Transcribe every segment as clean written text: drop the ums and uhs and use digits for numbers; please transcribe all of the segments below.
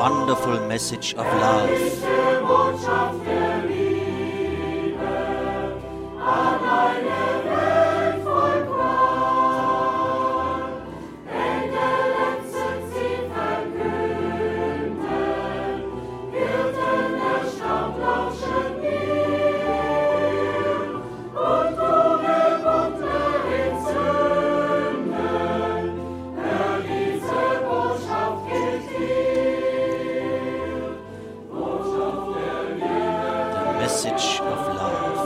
wonderful message of love. Message of love.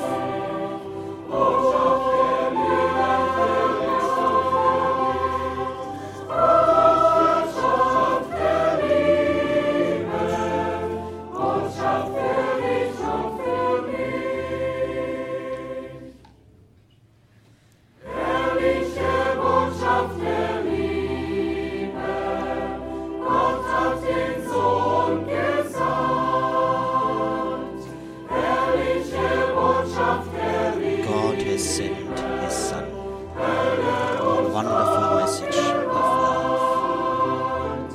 God has sent His Son. Wonderful message of love.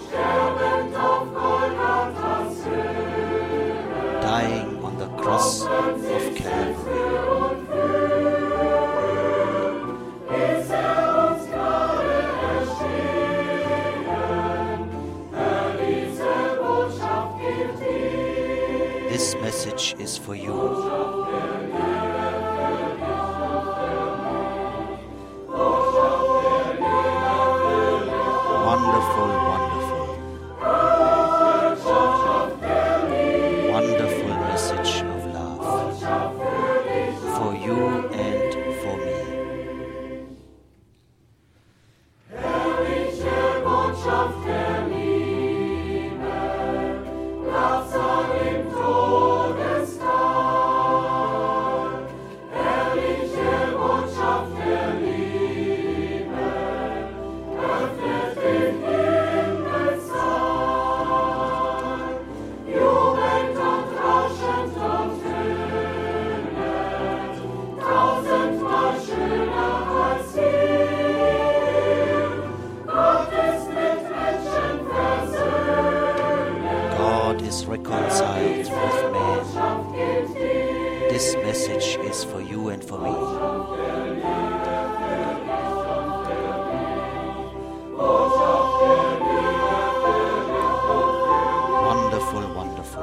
Dying on the cross of Calvary. This message is for you. Wonderful, wonderful. Wonderful message of love for you and for me. God is reconciled with man. This message is for you and for me. Wonderful, wonderful.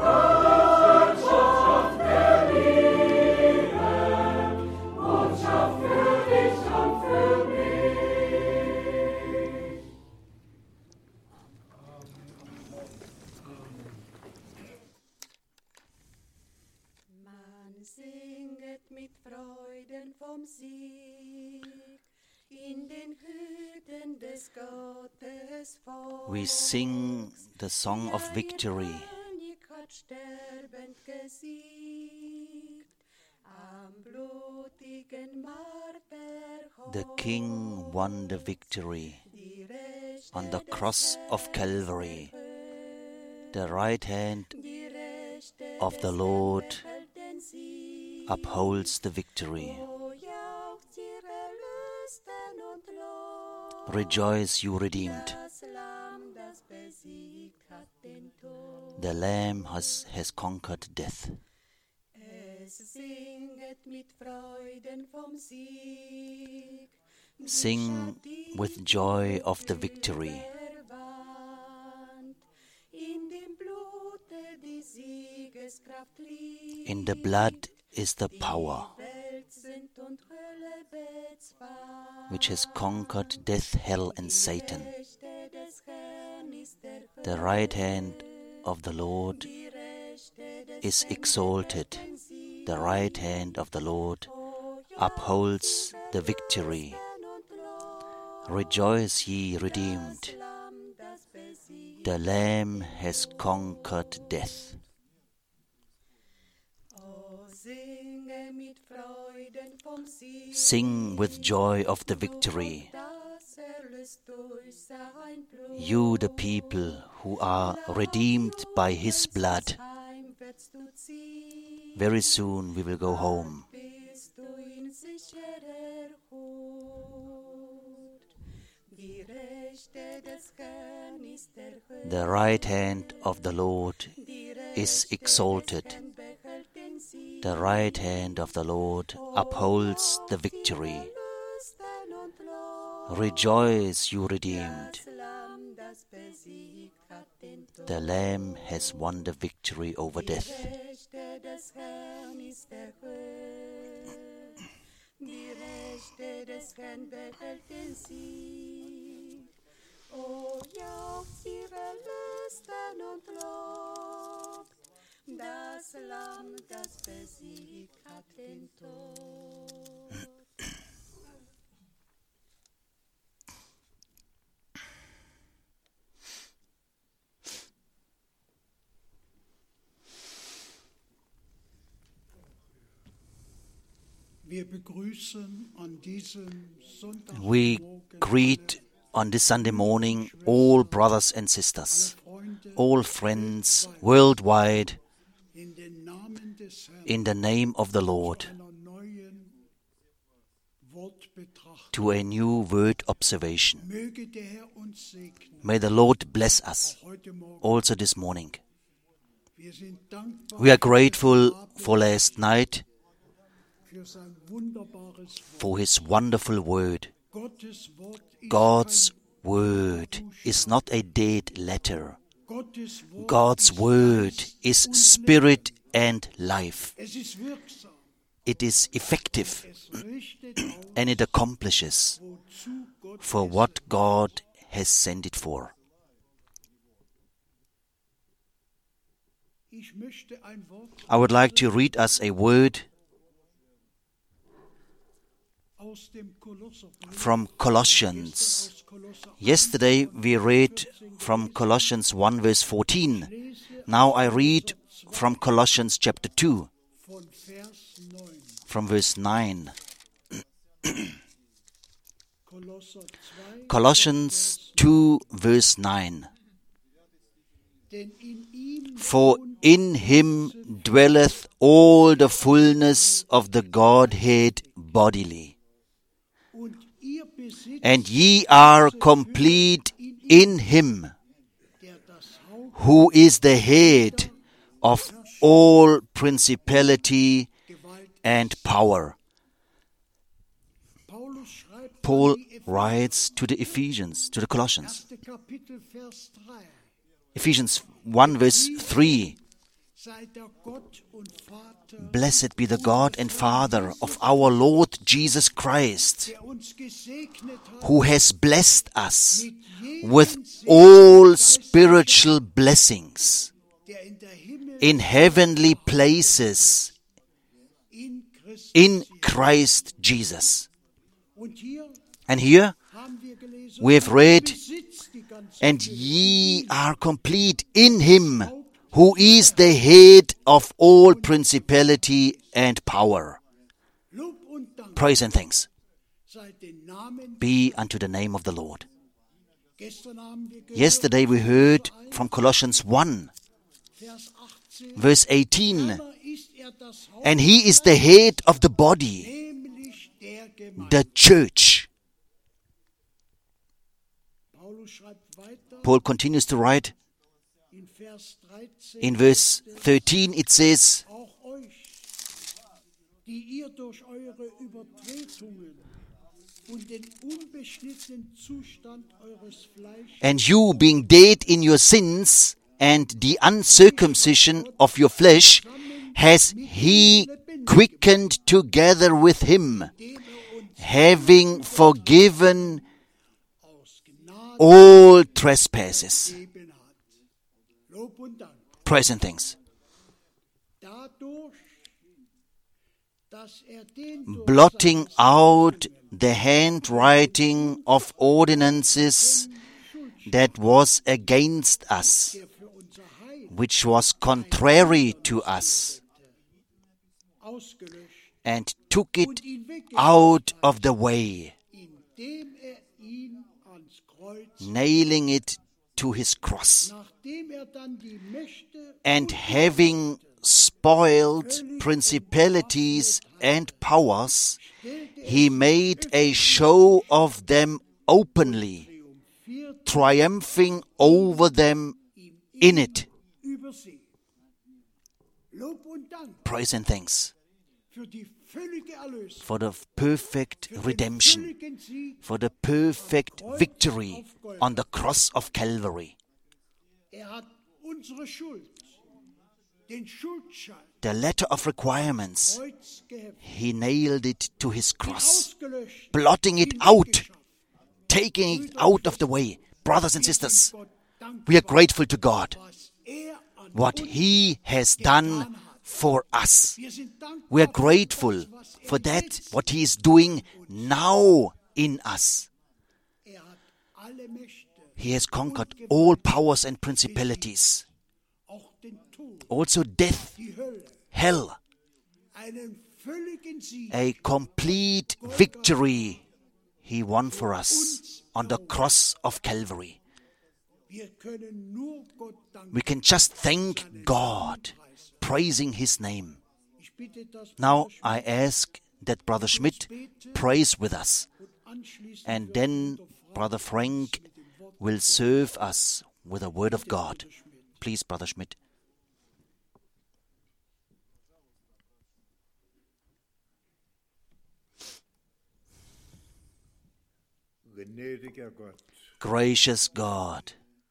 Man singet mit Freuden vom Sieg in den Hütten des Gottes Volks. We sing the song of victory. König hat sterbend gesiegt am blutigen Marterhorn. The King won the victory Die Rechte on the des cross of Calvary. The right hand Die Rechte of the des Lord behält den Sieg. upholds the victory. O jauchzt ihr Erlösten und Lob. Rejoice, you redeemed. Das Lamm, das besiegt hat den Tod. The Lamb has conquered death. Es singet mit Freuden vom Sieg. Die Sing with joy of the victory. Verwandt. In dem Blute die Siegeskraft liegt. In the blood is the power Welt sind und Hölle bezwar. which has conquered death, hell, and Satan. Rechte des Herrn ist erhöht. The right hand of the Lord Die Rechte des is exalted. The right hand of the Lord upholds the victory. Rejoice, ye redeemed. Lamm, das besiegt. The Lamb has conquered death. O singe mit Freuden vom Sieg. Sing with joy of the victory. Das erlöst durch sein Blut. You, the people who are redeemed by His blood. Heimwärts du ziehst, Very soon we will go home. bist du in sicherer Hut. Die Rechte des Königs The right hand of the Lord is exalted. The right hand of the Lord upholds the victory. Rejoice, you redeemed. The Lamb has won the victory over death. Die Rechte des Herrn behält den Sieg. O jauchzt ihre Lüstern und lobt das Lamm, das besiegt hat den Tod. We greet on this Sunday morning all brothers and sisters, all friends worldwide, in the name of the Lord, to a new word observation. May the Lord bless us also this morning. We are grateful for last night, for His wonderful word. God's word is not a dead letter. God's word is spirit and life. It is effective and it accomplishes for what God has sent it for. I would like to read us a word from Colossians. Yesterday we read from Colossians 1 verse 14. Now I read from Colossians chapter 2, from verse 9. Colossians 2 verse 9. For in Him dwelleth all the fullness of the Godhead bodily. And ye are complete in Him, who is the head of all principality and power. Paul writes to the Ephesians, to the Colossians. Ephesians 1 verse 3. Blessed be the God and Father of our Lord Jesus Christ, who has blessed us with all spiritual blessings in heavenly places in Christ Jesus. And here we have read, and ye are complete in Him, who is the head of all principality and power. Praise and thanks be unto the name of the Lord. Yesterday we heard from Colossians 1, verse 18, and He is the head of the body, the church. Paul continues to write, in verse 13 it says, and you being dead in your sins and the uncircumcision of your flesh, has He quickened together with Him, having forgiven all trespasses. Praise and thanks. Blotting out the handwriting of ordinances that was against us, which was contrary to us, and took it out of the way, nailing it to His cross. And having spoiled principalities and powers, He made a show of them openly, triumphing over them in it. übersehen. Lob und Dank Praise and thanks für die völlige Erlösung, for the perfect für den redemption, völligen Sieg. for the perfect victory on the cross of Calvary. Hat unsere Schuld, den Schuldschein, The letter of requirements, Kreuz geheftet, he nailed it to his cross, ausgelöscht, blotting it out, taking it out of the way. Brothers and sisters, Gott dankbar, we are grateful to God was an what uns he has done for us. Wir sind dankbar We are für grateful das, was for that, jetzt what he is doing now in us. hat alle Mächte, He has conquered all powers and principalities, auch den Tod, also death, die Hölle, hell, einen völligen Sieg. a complete victory he won for us on the cross of Calvary. Wir können nur Gott danken. We can just thank God, praising his name. Ich bitte, dass Now I ask that Brother Schmidt prays with us, anschließend and then Brother Frank will serve us with a word of God. Please, Brother Schmidt. Gnädiger Gott, Gracious God,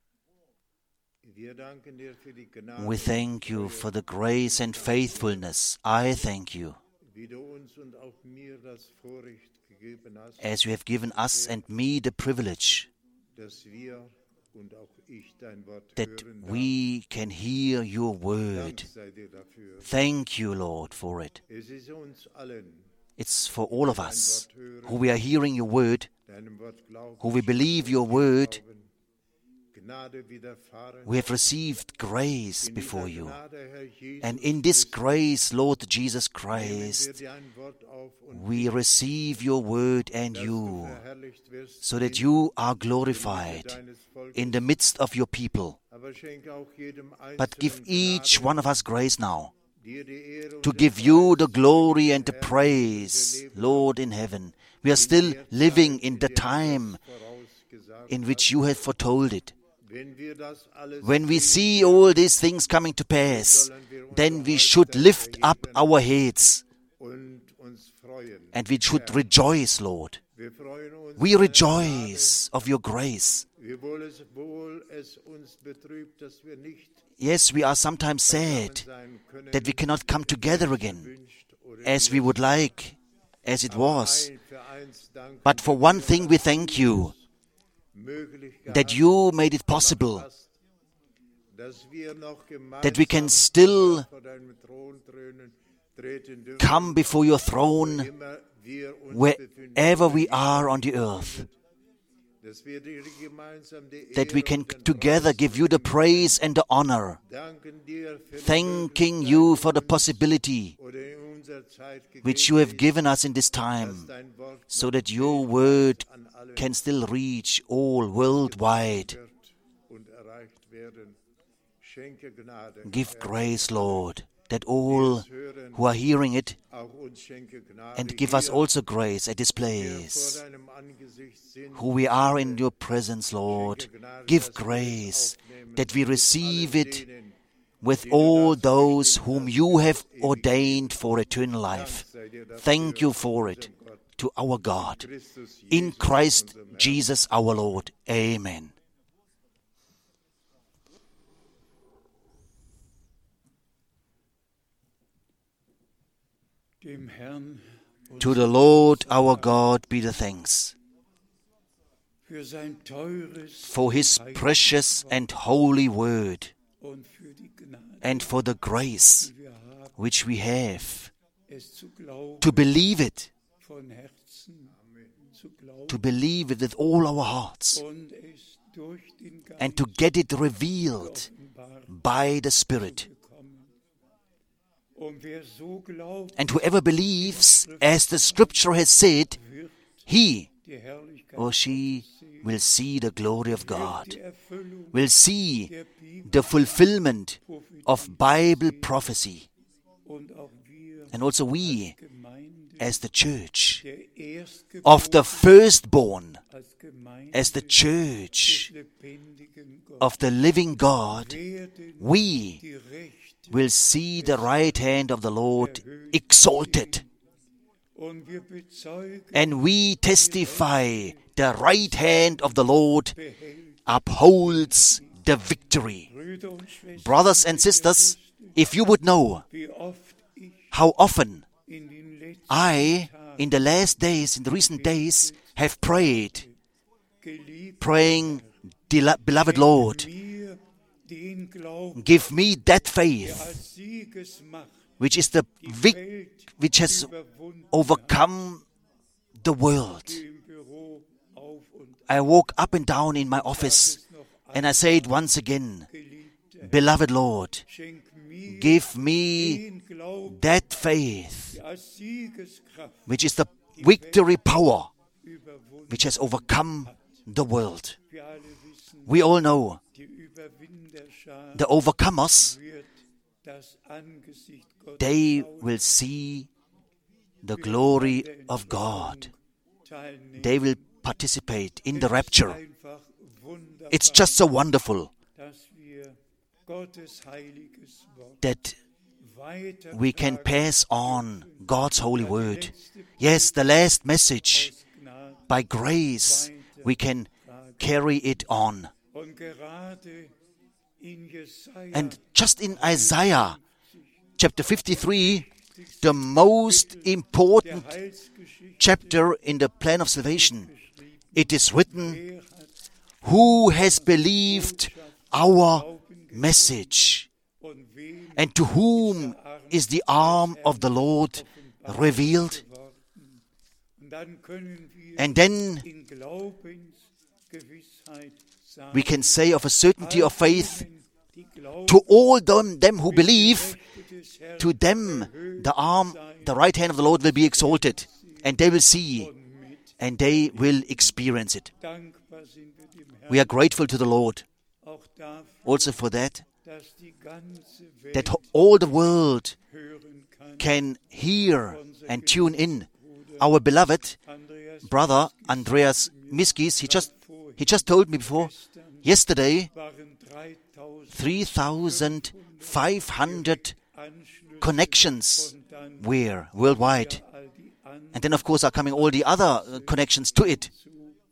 wir danken dir für die Gnade, we thank you for the grace and faithfulness. I thank you, wie du uns und auch mir das Vorrecht gegeben hast, as you have given us and me the privilege dass wir und auch ich dein Wort that hören darf. we can hear your word. Dank sei dir dafür. Thank you, Lord, for it. Es ist uns allen, It's for all of us who we are hearing your word, deinem Wort glauben, who we believe your word. Gnade widerfahren. We have received grace In before dieser you. Gnade, Herr Jesus And in this Christus, grace, Lord Jesus nehmen wir Christ, dein Wort auf und we receive your word and dass du you, verherrlicht wirst so that in you are der glorified Mitte deines Volkes. in the midst of your people. Aber schenke auch jedem But give Einzelnen each Gnade, one of us grace now dir die Ehre und to den give you the Preis, glory and the Herr, praise, wir leben Lord in heaven. We are in still der living Zeit, in in the der du time das vorausgesagt in which hast. you have foretold it. Wenn wir das alles When we sehen, see all these things coming to pass, then we should lift up our heads und uns freuen. and we should rejoice, Lord. Wir freuen uns We an der rejoice of your grace. Gnade, wiewohl es uns betrübt, dass wir nicht Yes, we are sometimes sad sein können, that we cannot come together again wünscht oder as we would like, as it was. ein für eins danken, But for one thing we thank you, möglich that gehabt you made it possible, hast, dass wir noch that we can gemeinsam still vor deinem Thron treten dürfen, come before your throne immer wir uns wherever befinden, we are on the earth, dass wir dir gemeinsam die that we Ehre can und den together Preis give you the praise and the honor, danken dir für die thanking Möglichkeit, you for the uns possibility oder in unserer Zeit which you have gegeben given us in this ist, dass time, dein Wort so noch that your stehen word an allen can still reach all worldwide. wird und erreicht werden. Schenke Gnade, Give Herr, grace, Lord, that all es hören, who are hearing it, auch uns schenke Gnade, and give us hier, also grace at this wir vor place. deinem Angesicht sind, Who we are in your presence, Lord, give grace that we receive it with all those whom you have ordained for eternal life. Thank you for it, to our God. In Christ Jesus our Lord. Amen. dem Herrn To the Lord our God be the thanks für sein teures for his precious and holy word, und für die Gnade, and for the grace die wir haben, which we have es zu glauben, to believe it, von Herzen zu glauben to believe it with all our hearts, und es durch den Geist and to get it revealed offenbar by the Spirit. bekommen. Und wer so glaubt, And whoever believes, as the Scripture has said, wird he die Herrlichkeit or she sehen, will see the glory of wird God, die Erfüllung will see der Bibel the fulfillment of Bible prophecy. und auch wir And also we, Gemeinde as the church der Erstgeborene of the firstborn, als Gemeinde as the des church lebendigen Gottes of the living God, werden we die Rechte will see the right hand of the Lord exalted. und wir bezeugen, And we testify the right hand of the Lord behält upholds the victory. Brüder und Schwestern, Brothers and sisters, if you would know wie oft ich how often in den letzten I, Tagen in the last days, in the recent days, have prayed, geliebt, praying, beloved Lord, mir den Glauben, give me that der faith, als Siegesmacht which is the Welt which has überwunden overcome the world. im Büro auf und I walk up and down in my office noch and I say it once again, Geliebter, beloved Lord, schenk mir give me den Glauben, that faith, der als Siegeskraft which is the victory power, überwunden. which has overcome the world. Wir alle wissen, We all know die Überwinderschar the overcomers, wird das Angesicht Gottes they schauen, will see the glory of God. teilnehmen. They will participate in the rapture. Einfach wunderbar, It's just so wonderful dass wir Gottes heiliges Wort that weiter we can pass on God's holy word. Yes, the last message, Gnade by grace, we can carry it on. und gerade in Jesaja And just in Isaiah chapter 53, the most important Heilsgeschichte, chapter in the plan of salvation, it is written, wer hat who has believed our message, und wem and to whom is the arm of the Lord revealed? geworden. Und dann können wir And then in Glaubensgewissheit sagen, we can say of a certainty of faith, die Glauben to all them who believe, des Herrn to them the right hand of the Lord will be exalted, and they will see, and they will experience it. dankbar sind wir dem Herrn We are grateful to the Lord auch dafür, also for that, dass die ganze Welt that all the world hören kann. can hear and tune in. Our beloved Andreas brother Andreas Miskis, he just told me before, yesterday waren 3,500 Anschlüsse connections und dann were worldwide. all die anderen And then of course are coming all the other connections to it. zu.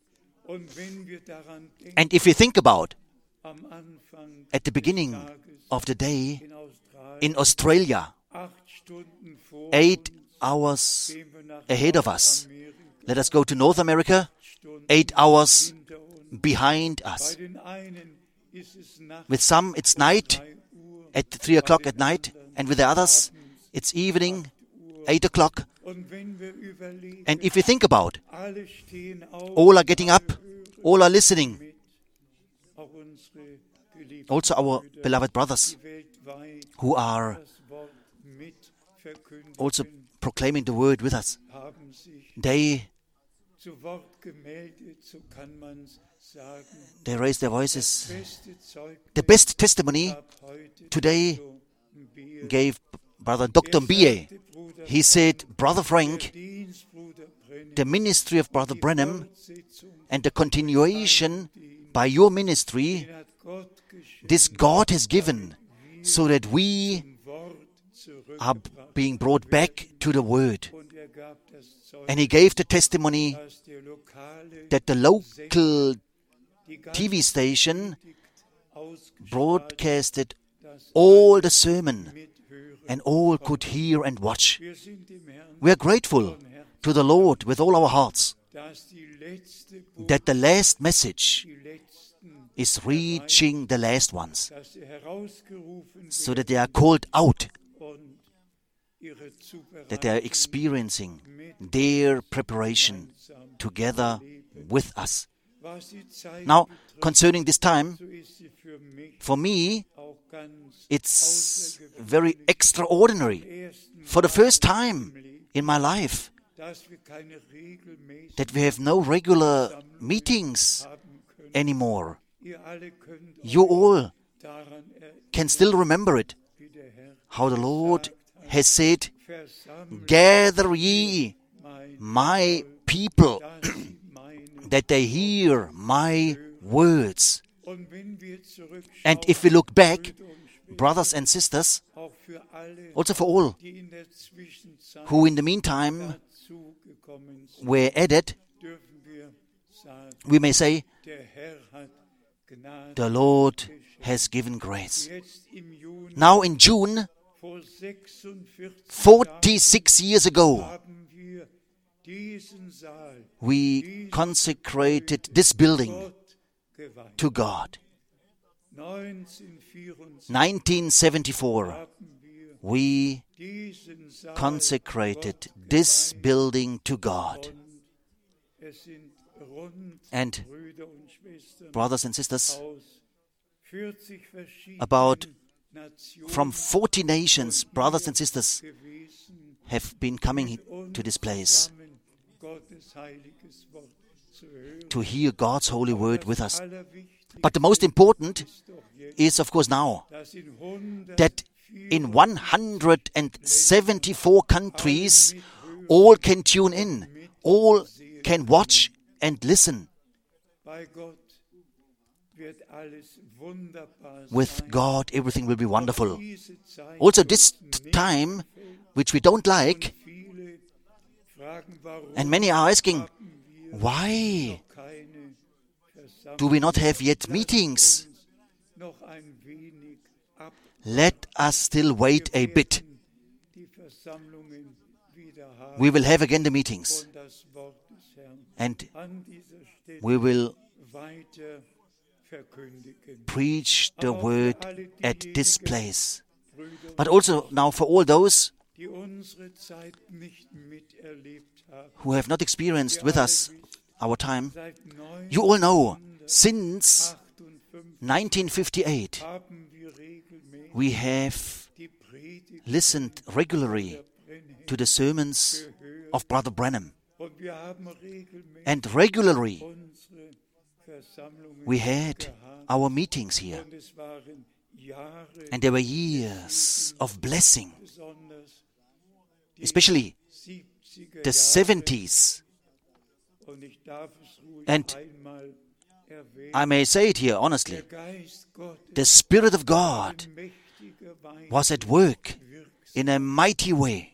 Und wenn wir daran denken, And if you think about am Anfang at the beginning des Tages of the day in Australien in Australia, 8 Stunden vor 8 uns, hours gehen wir nach ahead of us. Amerika, Let us go to North America, Stunden 8 hours hinter uns. behind Bei us. den einen ist es Nacht With some it's night 3 Uhr at 3 o'clock at night, and with the others it's evening, 8 o'clock. und wenn wir überlegen, And if you think about, alle stehen auf, all are getting up, all are listening, mit, auch unsere geliebten also our Brüder, beloved brothers die weltweit who are das Wort mit verkündigen, also proclaiming the word with us. haben sich They zu Wort gemeldet, so kann man's sagen. raise their voices. Beste Zeugnis The best testimony gab heute today Dr. Bier. gave Brother Dr. Mbie. Sagte, Bruder He said, Brother Frank, Dienst, Bruder Brennan, the ministry of Brother Brenham Fortsetzung, and the continuation by your ministry, den hat Gott geschenkt, this God has given, so that we zum Wort are zurückgebracht. being brought back to the word. Und gab das Zeugnis, And he gave the testimony dass der lokale that the local die ganze TV station ausgestrahlt, broadcasted dass all the sermon, mithören. and all could hear and watch. Wir sind dem Herrn We are grateful to the Lord with all our hearts dass die letzte that the last message die letzten, is reaching the last ones, dass sie herausgerufen so that they are called out, und ihre that they are experiencing their preparation together with us. Was die Zeit Now, concerning this time, so ist sie für mich for me, auch ganz it's very extraordinary. ersten For the first time in my life, dass wir keine regelmäßig that we have no regular meetings haben können. anymore. Ihr alle könnt You all daran erinnern, can still remember it, wie der Herr how the Lord has said, versammelt gather ye my people, that they hear my words. And if we look back, brothers and sisters, also for all who in the meantime were added, we may say, the Lord has given grace. Now in June, 46 years ago, we consecrated this building to God. 1974, we consecrated this building to God. And brothers and sisters, about from 40 nations, brothers and sisters, have been coming to this place to hear God's holy word with us. But the most important is, of course, now that in 174 countries, all can tune in, all can watch and listen. With God, everything will be wonderful. Also, this time, which we don't like, and many are asking, why do we not have yet meetings? Let us still wait a bit. We will have again the meetings. And we will preach the word at this place. But also now for all those who have not experienced with us our time, you all know, since 1958, we have listened regularly to the sermons of Brother Branham. And regularly we had our meetings here. And there were years of blessing, especially the 70s. And I may say it here honestly, the Spirit of God was at work in a mighty way.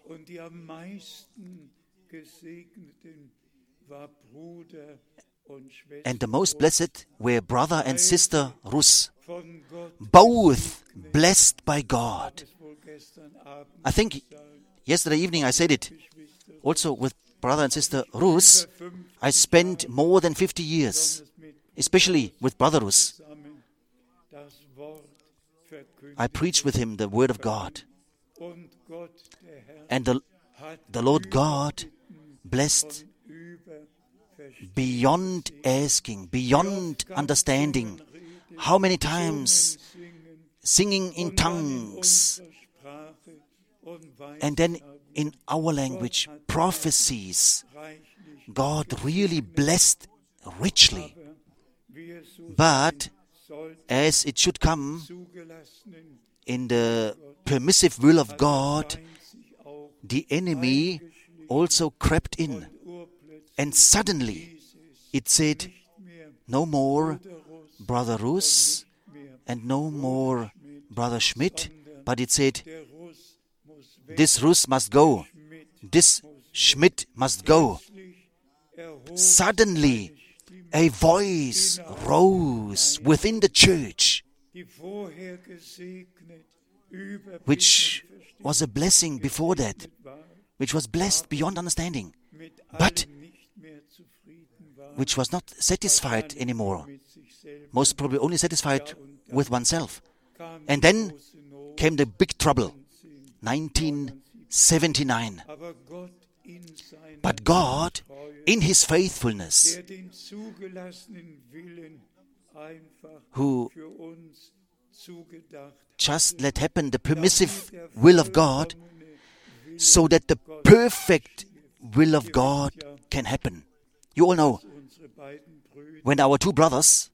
And the most blessed were Brother and Sister Russ, both blessed by God. I think yesterday evening I said it. Also with Brother and Sister Russ, I spent more than 50 years, especially with Brother Russ. I preached with him the Word of God. And the Lord God blessed beyond asking, beyond understanding. How many times singing in tongues, and then in our language, prophecies. God really blessed richly. But as it should come in the permissive will of God, the enemy also crept in. And suddenly it said, no more Brother Russ and no more Brother Schmidt, but it said, this Russ must go, this Schmidt must go. Suddenly a voice rose within the church, which was a blessing before that, which was blessed beyond understanding, but which was not satisfied anymore, most probably only satisfied with oneself. And then came the big trouble, 1979. But God, in His faithfulness, who just let happen the permissive will of God, so that the perfect will of God can happen. You all know, when our two brothers,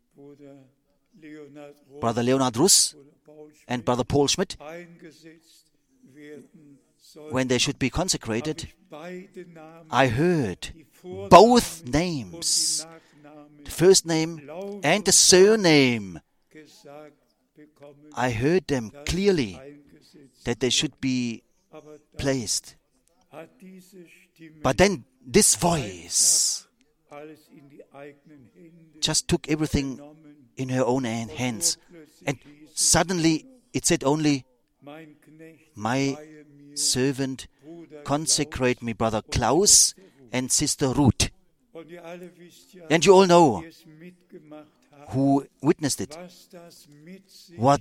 Brother Leonard Russ and Brother Paul Schmidt, when they should be habe consecrated, ich beide Namen, I heard die Vornamen both und names, die Nachnamen the first name and the surname. gesagt bekommen, I heard them dass clearly eingesetzt. that they should be Aber dann placed. hat diese Stimme But then this voice alles in die eigenen Hände just took everything genommen. in her own hands. And suddenly it said only, Mein Knecht, my weihe mir, servant, Bruder consecrate me, brother Klaus and sister Ruth. Und ihr alle wisst ja, And you all know die es mitgemacht haben, who witnessed it, was das mit sich what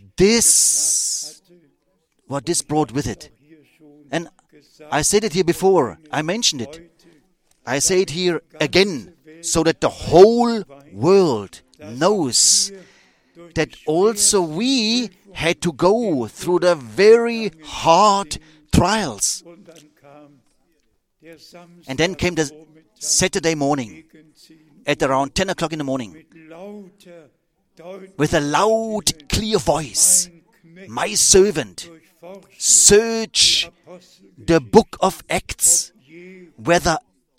this brought with it. hier schon And gesagt. I said it here before, I mentioned it. I say it here again, so that the whole world knows that also we had to go through the very hard trials. Und dann kam der And then came the Samstagvormittag Saturday morning gegen 10 at around 10 o'clock in the morning mit lauter, deutlicher with a loud, clear voice. Knecht My servant, durchforscht search Apostel, the book of Acts, je whether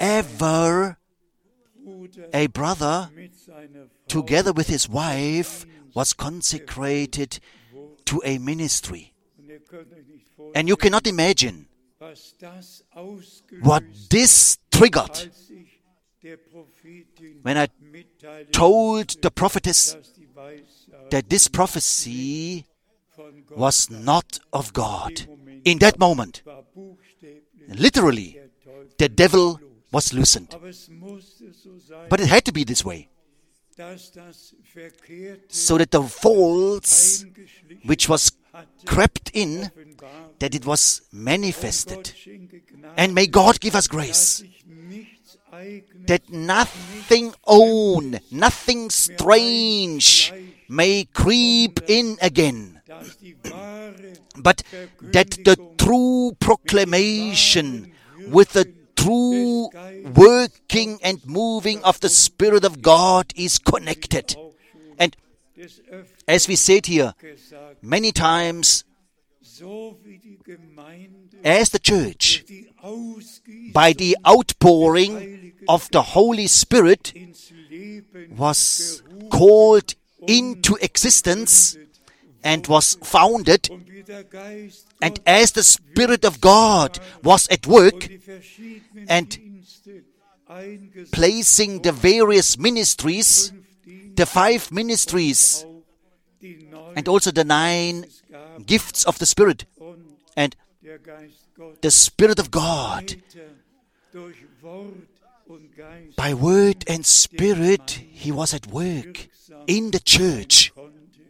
ever Bruder a brother, mit seiner Frau together with his wife, was consecrated to a ministry. und ihr könnt euch nicht vorstellen, And you cannot imagine was das ausgelöst what this triggered als ich der Prophetin when I mitteilte, told the prophetess dass die Weissagung that this prophecy von Gott was not of God. In that moment, war buchstäblich literally, der Teufel. the devil was loosened. Aber es musste so sein, But it had to be this way, dass das Verkehrte so that the false eingeschlichen which was hatte, crept in, offenbar that it was Gott manifested. schenke Gnade, And may God give us dass grace, sich nichts Eigenes, that nothing own, nothing strange may creep in again, dass die wahre but that the true proclamation with the true working and moving of the Spirit of God is connected. And des Öfteren as we said here gesagt, many times, so wie die Gemeinde as the church, die Ausgießung by the outpouring of the Holy Spirit, ins Leben was called into existence and was founded, und wie der Geist and as the Spirit of God was at work, die verschiedenen and Dienste eingesetzt, placing the various ministries, the 5 ministries, die neuen and also the 9 Gaben gifts of the Spirit, und and der Geist Gottes the Spirit of God, weiter durch Wort und Geist by word and spirit, He was at work in the church. konnte.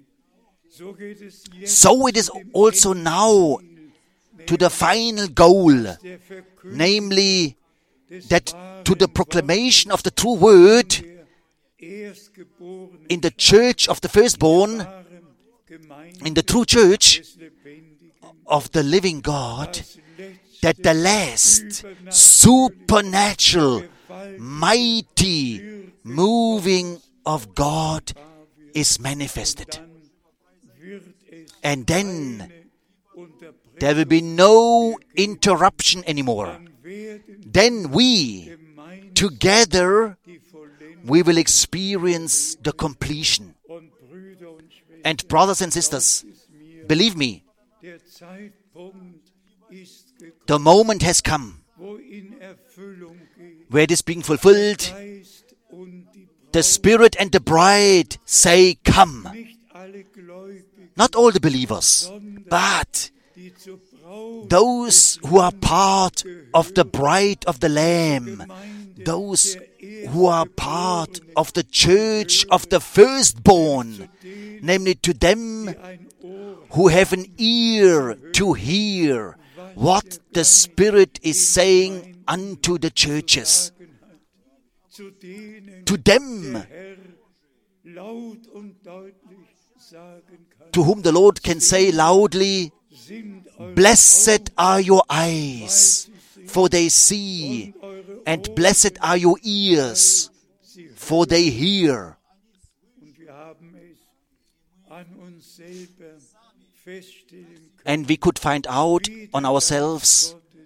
So geht es jetzt So it is also now to the final goal, der Verkündigung namely des that to the wahren proclamation of the true word der Erstgeborenen in the church of the firstborn, wahren Gemeinde in the true church des Lebendigen, of the living God, das letzte that the last supernatural, mighty moving of God is manifested. dann wird es And then eine Unterbrechung, there will be no interruption anymore. dann werden Then we, Gemeinden together, die Vollendung we will experience the completion. und Brüder und Schwestern, And brothers and sisters, ist mir, believe me, der Zeitpunkt ist gekommen, the moment has come wo in Erfüllung geht, where it is being fulfilled. Geist und die The Braut, Spirit and the bride say, come. nicht alle Gläubigen, Not all the believers, but die zur Braut those who are part of the bride of the Lamb, those who are part of the church of the firstborn, namely to them ein Ohr who have an ear to hear what the Spirit is saying unto the churches. sagen hat, zu denen To them, der Herr laut und deutlich sagen kann, to whom the Lord can say loudly, sind eure blessed are your eyes, for they see, and blessed are your ears, for they hear. Und wir haben es an uns selber feststellen können, And we could find out on ourselves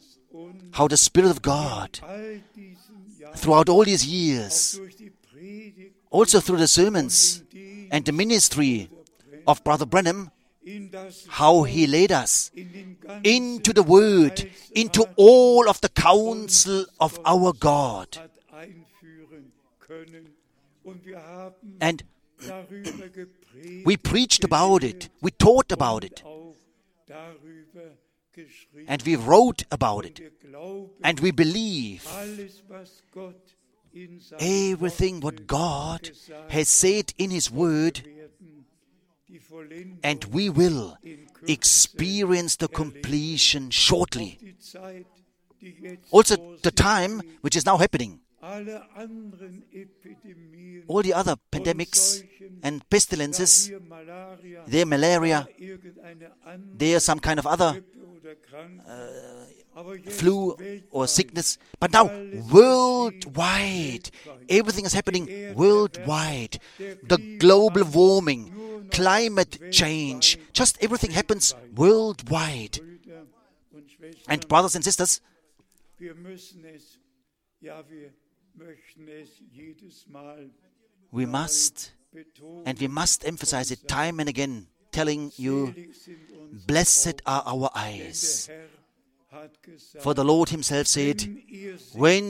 how the Spirit of God, all diesen Jahren, throughout all these years, durch die Predigt also through the sermons and the ministry of Brother Branham, in das how he led us in den ganzen into the Word, into all of the counsel of our God. hat einführen können. Und wir haben And darüber gepredigt, we preached about it, we taught about it, auch darüber geschrieben. and we wrote about it, Wir glauben, and we believe alles, was Gott in seinem everything what God has said in His Word, werden, die Vollendung, and we will experience the completion shortly. die Zeit, die jetzt Also vor the sich time which is now happening, alle anderen Epidemien, all the other pandemics and pestilences, hier Malaria, their malaria, irgendeine andere there some kind of other Grippe oder Krankheit, aber jetzt flu weltweit, or sickness, but now worldwide, everything is happening worldwide. The global warming, climate change, just everything happens worldwide. Brüder und Schwestern, And brothers and sisters, wir müssen es, ja, wir möchten es jedes Mal we must, betonen. and we must emphasize it time and again, telling you, Selig sind uns, blessed are our der eyes. Herr hat gesagt, For the Lord Himself said, wenn ihr seht, when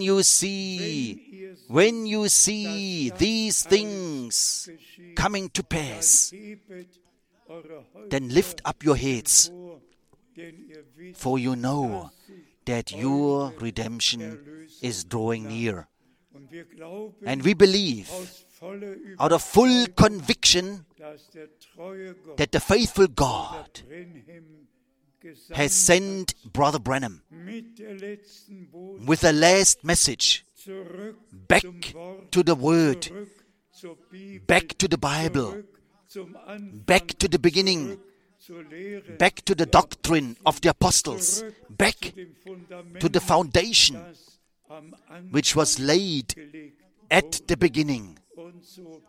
you see these things coming to pass, hebet eure Häupter then lift up your heads, vor, denn ihr wisst, for you know that your redemption is drawing near. und wir glauben And we believe, aus voller out of full conviction, dass der treue Gott that the faithful God Brenhem has gesandt sent Brother Branham mit der letzten Botschaft with the last message zurück back zum Wort, to the Word, zurück zur Bibel, back to the Bible, zurück zum Anfang, back to the beginning, zurück zur Lehre, back to the doctrine of the apostles, zurück back zu dem Fundament, to the foundation das am Anfang which was laid gelegt at the beginning. und so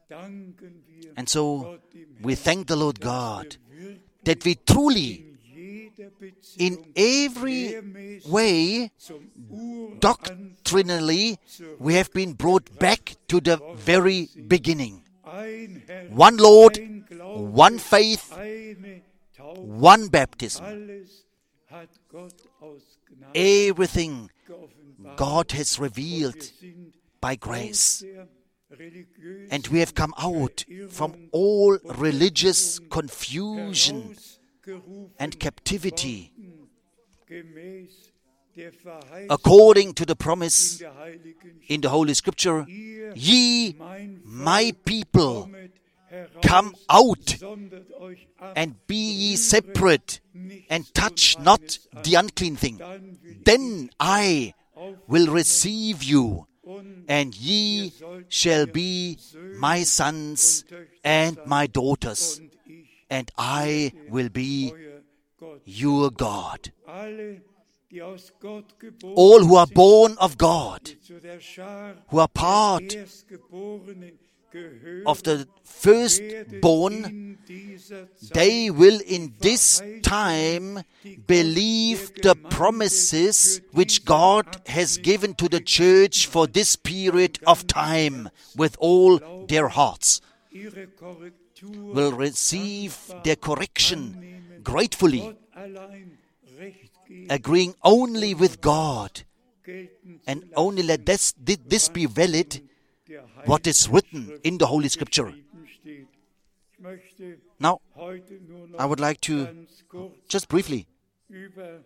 danken wir And so Gott im we Herrn, thank the Lord dass God wir wirklich that we truly, in jeder in Beziehung every lehrmäßig way, zum Uranfang doctrinally, we have been brought back to the very beginning. ein Herr, One Lord, ein Glaube, one faith, eine Taufe, one baptism. alles hat Gott aus Gnade Everything geoffenbart. God has Wir revealed sind by aus grace. der religiösen And we have come out from all religious confusion herausgerufen and captivity worden, gemäß der Verheißung according to the in promise der Heiligen in the Holy Scripture. Ihr, Ye, mein my Volk, people, kommet heraus, come out sondert euch ab, and be ye rühret separate nichts and touch not Unreines the an. unclean thing. Dann will Then I will aufnehmen receive you, und and ye shall be my sons and my daughters, und ich, and I will be euer Gott. your God. Alle, die aus Gott geboren All who are sind, born of God, die zu der Schar who are der part Erstgeborenen gehören, of the werden firstborn, in dieser Zeit they will in this time believe the promises which God has given to the church for this period of time with all their hearts, ihre Korrektur will receive their correction annehmen. gratefully, Gott allein Recht geben, agreeing only with God, gelten zu and lassen, only let this be valid, der what is written in the Holy Scripture. geschrieben steht. Ich möchte Now, heute nur noch I would like to ganz kurz just briefly über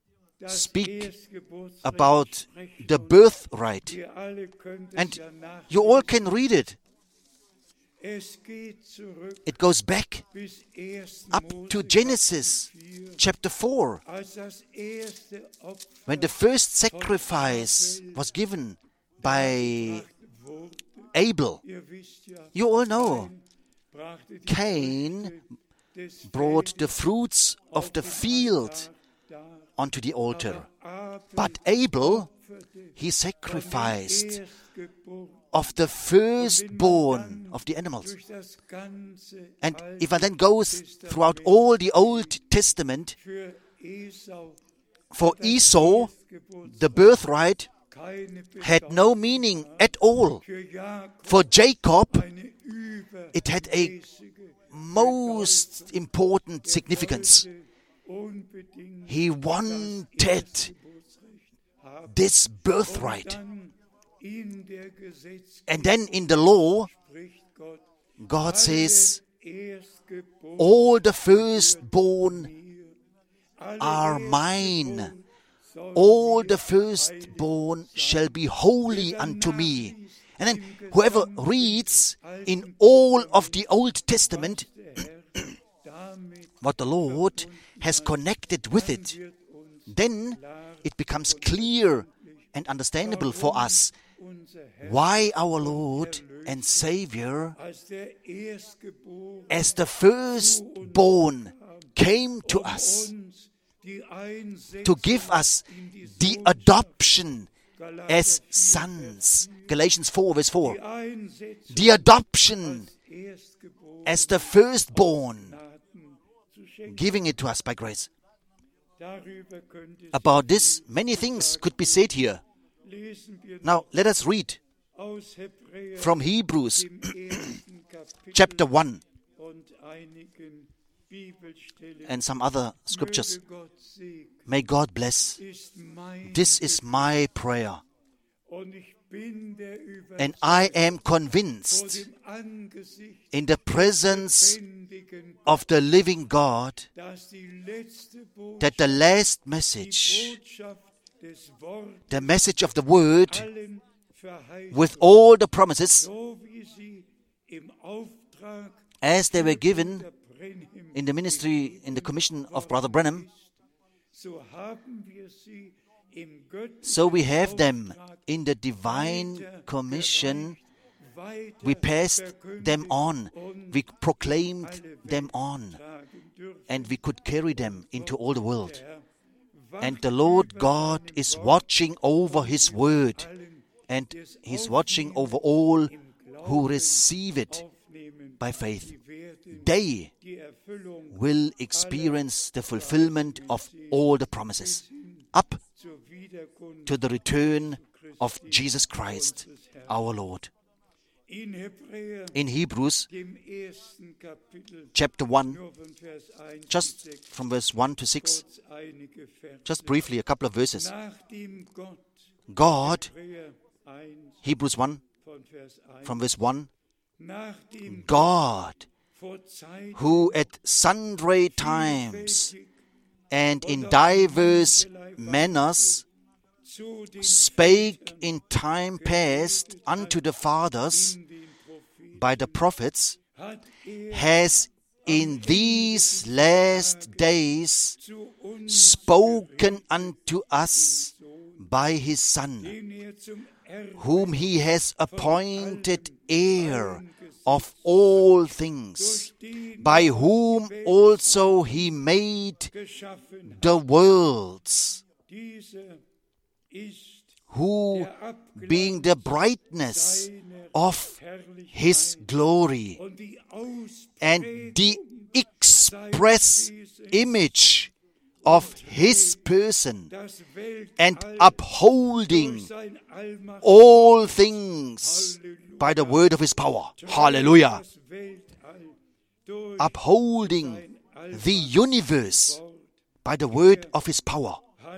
das speak Erstgeburtsrecht about sprechen. the birthright. Wir alle können es And ja you all nachlesen. can read it. Es geht zurück It goes back bis 1. up to Mose Genesis Kapitel 4, chapter 4, als das erste Opfer when the first sacrifice was given by gebracht wurde. Abel. Ihr wisst ja, You all know brachte die Cain Früchte des brought the Feldes fruits auf of the den field Altar dar. onto the altar. Aber But Abel, opferte he sacrificed Erstgeborenen of the firstborn of the animals. durch das ganze And Alte if I then goes throughout all the Old Testament, für Esau For Esau, the birthright had no meaning at all. For Jacob, it had a most important significance. He wanted this birthright. And then in the law, God says, all the firstborn are mine. All the firstborn shall be holy unto me. And then whoever reads in all of the Old Testament what the Lord has connected with it, then it becomes clear and understandable for us why our Lord and Savior, as the firstborn, came to us to give us the adoption as sons. Galatians 4 verse 4. The adoption as the firstborn, giving it to us by grace. About this, many things could be said here. Now, let us read from Hebrews chapter 1 and some other scriptures. May God bless. This is my prayer. And I am convinced in the presence of the living God that the last message, the message of the Word, with all the promises, as they were given in the ministry, in the commission of Brother Branham, so we have them in the divine commission. We passed them on. We proclaimed them on. And we could carry them into all the world. And the Lord God is watching over His word. And He's watching over all who receive it by faith. They will experience the fulfillment of all the promises, up to the return of Jesus Christ, our Lord. In Hebrews chapter 1, just from verse 1 to 6, just briefly a couple of verses. God, Hebrews 1, from verse 1, God, who at sundry times and in diverse manners spake in time past unto the fathers by the prophets, has in these last days spoken unto us by His Son, whom He has appointed heir of all things, by whom also He made the worlds, who, being the brightness of His glory and the express image of His person, and upholding all things by the word of His power. Hallelujah. Upholding the universe by the word of His power.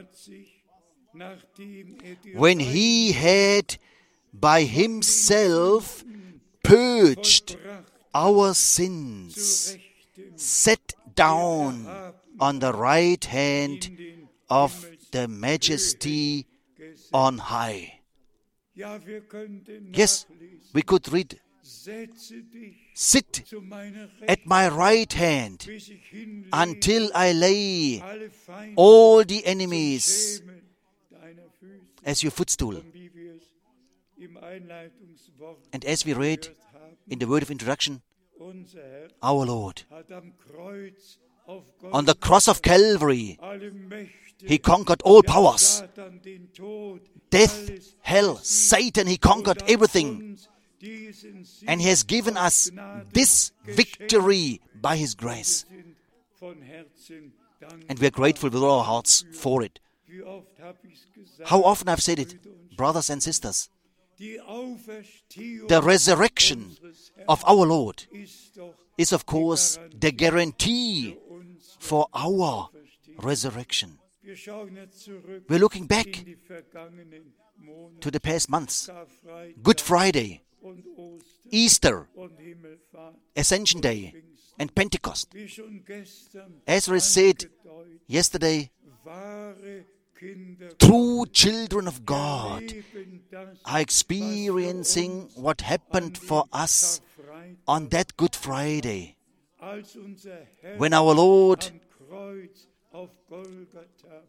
When He had by Himself purged our sins, sat down on the right hand of the Majesty on high. Yes, we could read, sit at my right hand until I lay all the enemies as your footstool. And as we read in the word of introduction, our Lord, on the cross of Calvary, He conquered all powers. Death, hell, Satan, He conquered everything. And He has given us this victory by His grace. And we are grateful with all our hearts for it. Wie oft habe ich's gesagt? How often I've said it, brothers and sisters. Die Auferstehung The resurrection of our Lord ist doch is, of course, the guarantee for our resurrection. Wir schauen jetzt zurück We're looking back in die vergangenen Monate, to the past months. Karfreitag Good Friday, und Ostern Easter, und Himmelfahrt. Ascension Day, and Pentecost. Wie schon gestern As was said angedeutet, yesterday, wahre Kinder true children of God leben das, are experiencing what happened for us Karfreitag, on that Good Friday, als unser Herr when our Lord am Kreuz auf Golgatha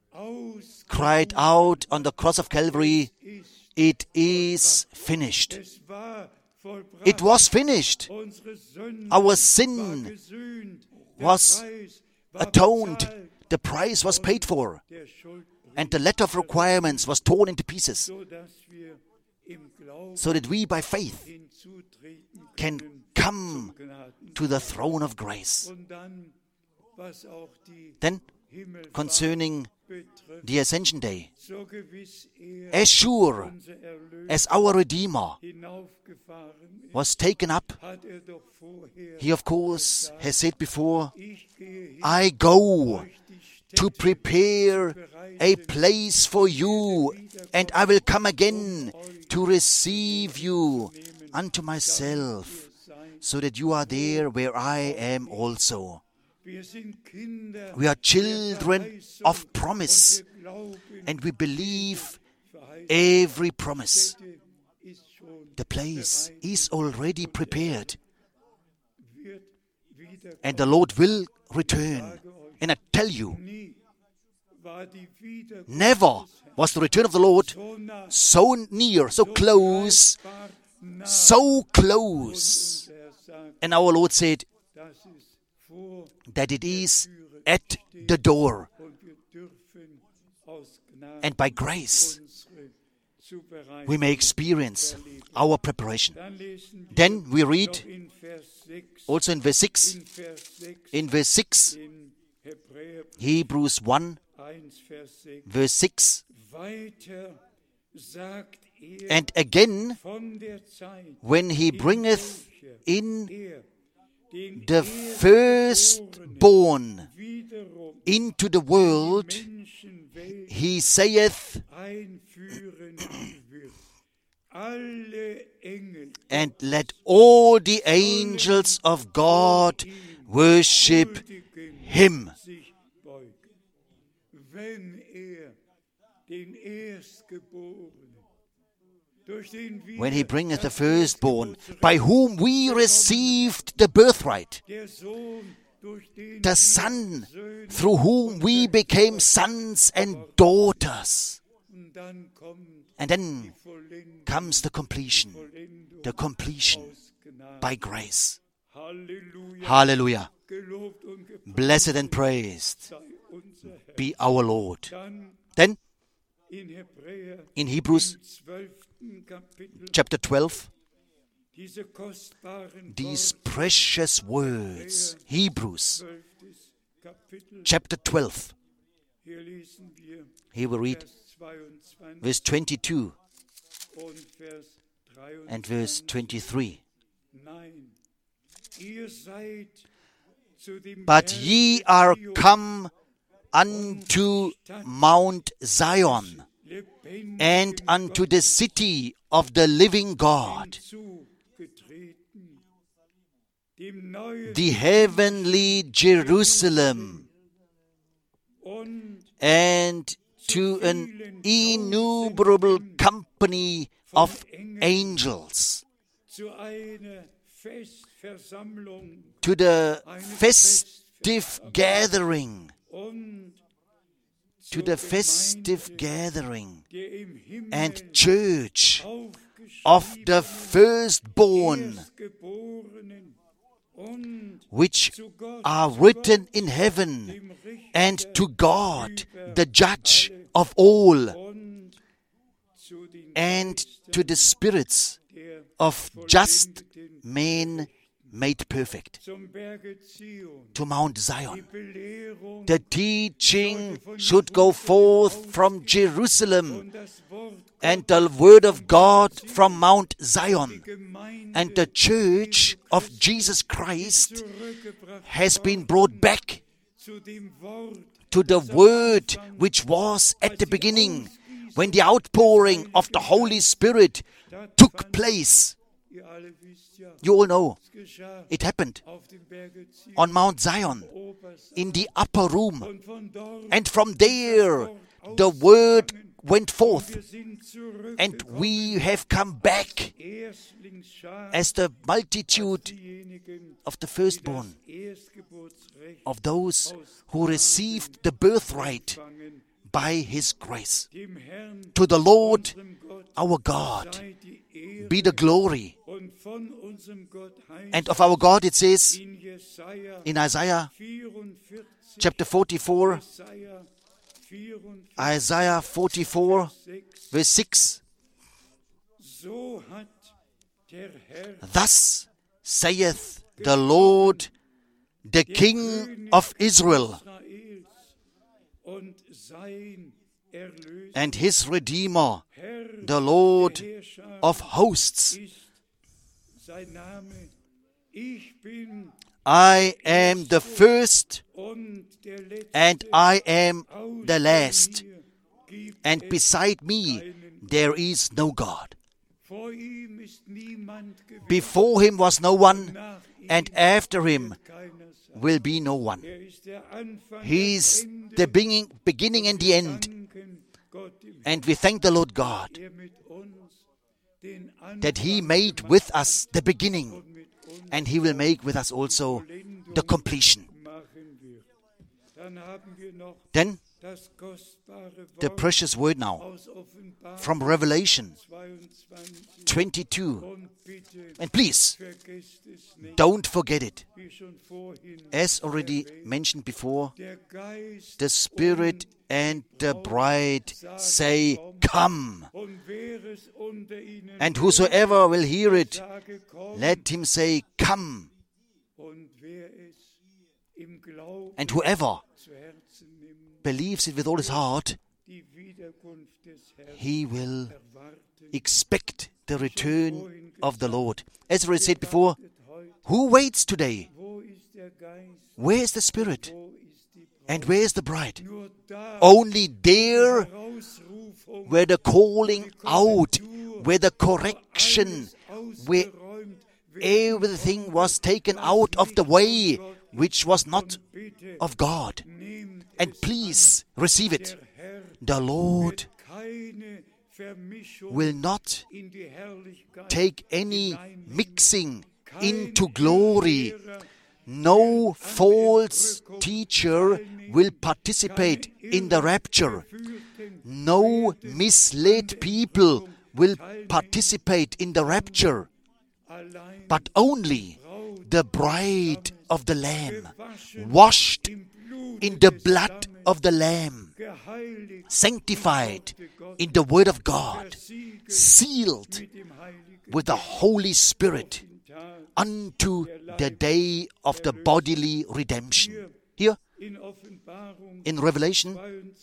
cried out on the cross of Calvary, "It is finished." Es war vollbracht. It was finished. Unsere Sünde Our war sin gesühnt. Der was Preis war atoned. bezahlt. The price was paid for, Der Schuldbrief, and the letter of requirements was torn into pieces, so dass wir im Glauben so that we by faith hinzutreten can können come zum Gnaden. to the throne of grace. Und dann, was auch die Then, Himmelfahrt concerning betrifft, the Ascension Day, so gewiss as sure unser Erlöser as our Redeemer hinaufgefahren ist, was taken up, hat doch vorher he of course has said before, ich gehe hin, "I go euch die to Stätte prepare a place for you, and I will come again to receive you unto myself, so that you are there where I am also." Wir sind Kinder We are der children Verheißung of promise, und wir glauben, and we believe Verheißung every promise. ist schon The place is already prepared, wird wieder and the Lord will return. And I tell you, nie war die Wiederkunft never was the return of the Lord so nah, so near, so close, greifbar nah. so close. Unser Herr sagt, And our Lord said das ist vor that it is at the door, und wir dürfen aus Gnade and by grace unsere Zubereitung. we may experience our preparation. Dann lesen wir Then we read noch in Vers 6, also in verse 6, in Vers 6, in verse 6, in Hebräer Hebrews 1, 1, Vers 6, verse 6, weiter sagt and again von der Zeit, when he bringeth in den the firstborn wiederum into the world, Menschenwelt he saith, einführen wird. Alle Engel "And let all the angels of God worship him." sich beugen. Wenn den Erstgeborenen, durch den wir When he bringeth the firstborn, by whom we received the birthright, der Sohn, durch den the Son, through whom we became sons and daughters. und dann kommt And then Vollendung comes the completion aus Gnade. by grace. Halleluja. Hallelujah. Gelobt und gepriesen Blessed and praised sei unser Herr. be our Lord. Dann Then, in Hebräer in Hebrews im 12. Kapitel chapter 12, diese kostbaren these precious words, Hebrews 12. Kapitel, chapter 12, hier lesen wir here we read Vers 22 verse 22 und Vers 23. and verse 23. Nein, ihr seid zu dem But Berg ye are Zion come unto Mount Zion, lebendig and unto the city of the living God, zugetreten, dem neuen the heavenly Jerusalem, und and to an innumerable company of angels, zu einer Festversammlung to the festive gathering, und to the festive gathering der im Himmel and church aufgeschrieben of the firstborn, Erstgeborenen und which zu Gott, are written in heaven, dem Richter and to God, the judge of all, und zu den and to the spirits der of just men made perfect, zum Berge Zion. to Mount Die Zion. Belehrung The teaching should go forth from Jerusalem, und das Wort and the word of God from Mount Zion. Gemeinde And the church of Jesus Christ zurückgebracht has been brought back zu dem Wort, to the word which was at the beginning, when the outpouring of the Holy Spirit took place. ihr alle wisst ja, You all know, es geschah it happened auf dem Berge Zion, on Mount Zion, oberst. in the upper room. Und von dort And from there, the word went forth. wir sind zurück, And we have come back Erstlingsschar, as the multitude diejenigen, of the die firstborn, das Erstgeburtsrecht of those who received the birthright fangen. by His grace. Dem Herrn, To the Lord, unserem Gott, our God, sei die Ehre, be the glory. und von unserem Gott heißt And of our God it says in Jesaja in Isaiah 44, chapter 44, Jesaja 44, Isaiah 44, 6, verse 6, so hat der Herr, Thus saith the Lord, the King of Israel, Israels, und sein Erlöser, and his Redeemer, Herr, the Lord Herrscher of hosts. ist sein Name. Ich bin I am the first, und der Letzte, and I am außer the last, mir gibt and es beside me keinen. there is no God. Vor ihm ist niemand gewesen, Before him was no one, nach ihm and after him keiner sein. will be no one. Ist der Anfang, He das is Ende, the beginning and the end. danken Gott im And we thank the Lord God Herrn, mit uns den Anfang that He made with us the beginning, und mit uns and He will make with us also the completion. machen wird. Dann haben wir noch Then das kostbare the Wort precious word now aus Offenbarung from Revelation 22 22. und bitte And please, vergesst es nicht, don't forget it. wie schon vorhin As already mentioned before, der Geist the Spirit and the bride say, Come. und wer es unter ihnen And whosoever will hear it, sage, komm, let him say, Come. und wer es im Glauben And whoever zu Herzen nimmt, believes it with all his heart, die Wiederkunft des Herrn he will erwarten. expect the return of the Lord. As already said before, who waits today? Wo ist der Geist? Where is the Spirit? Wo ist die Braut? And where is the bride? Nur da Only there Herausrufung, where the calling out, where the correction, where ausgeräumt everything was taken out of the way which was not bitte of God. nehmt And please receive it. der Herr The Lord keine Vermischung will not in die Herrlichkeit take any hinein. mixing Kein into glory. Irrlehrer, No false teacher will participate in the rapture. führten No misled people will participate in the rapture, allein but only the bride of the Lamb, washed im Blut in the blood of the Lamb, geheiligt, sanctified in the Word of God, versiegelt sealed mit dem Heiligen with the Holy Spirit Tag. unto the day of the bodily redemption. Here In Offenbarung in Revelation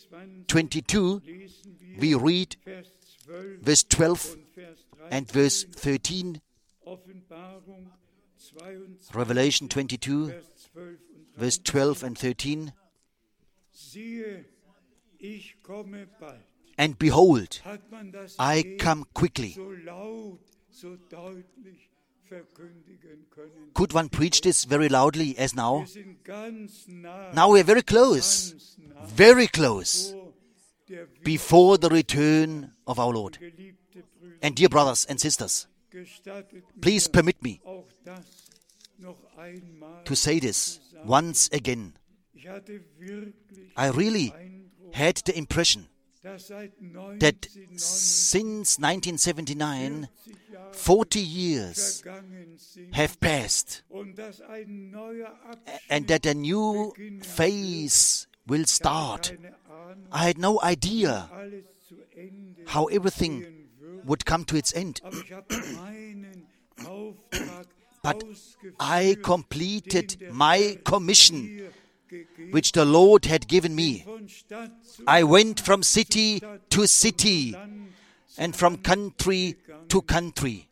22 22, lesen wir we read Vers 12 verse 12 und Vers 13. and verse 13. Offenbarung 22, Revelation 22, Vers 12 und 13. verse 12 and 13. Siehe, ich komme bald. And behold, Hat man das I je come quickly. so laut, so deutlich verkündigen können? Could one preach this very loudly as now? Wir sind ganz nah, Now we are very close, ganz nah very close, vor der before the return of our Lord. geliebte Brüder. And dear brothers and sisters, Gestattet please mir permit me auch das noch einmal. to say this once again. Ich hatte wirklich I really Eindruck, had the impression dass seit that 1949 since 1979, Jahre 40 years vergangen sind have passed, und dass ein neuer Abschnitt and that a new phase will start. keine Ahnung, I had no idea alles zu Ende how everything gehen wird. would come to its end. Aber ich habe meinen Auftrag but I completed my commission, which the Lord had given me. I went from city to city and from country to country,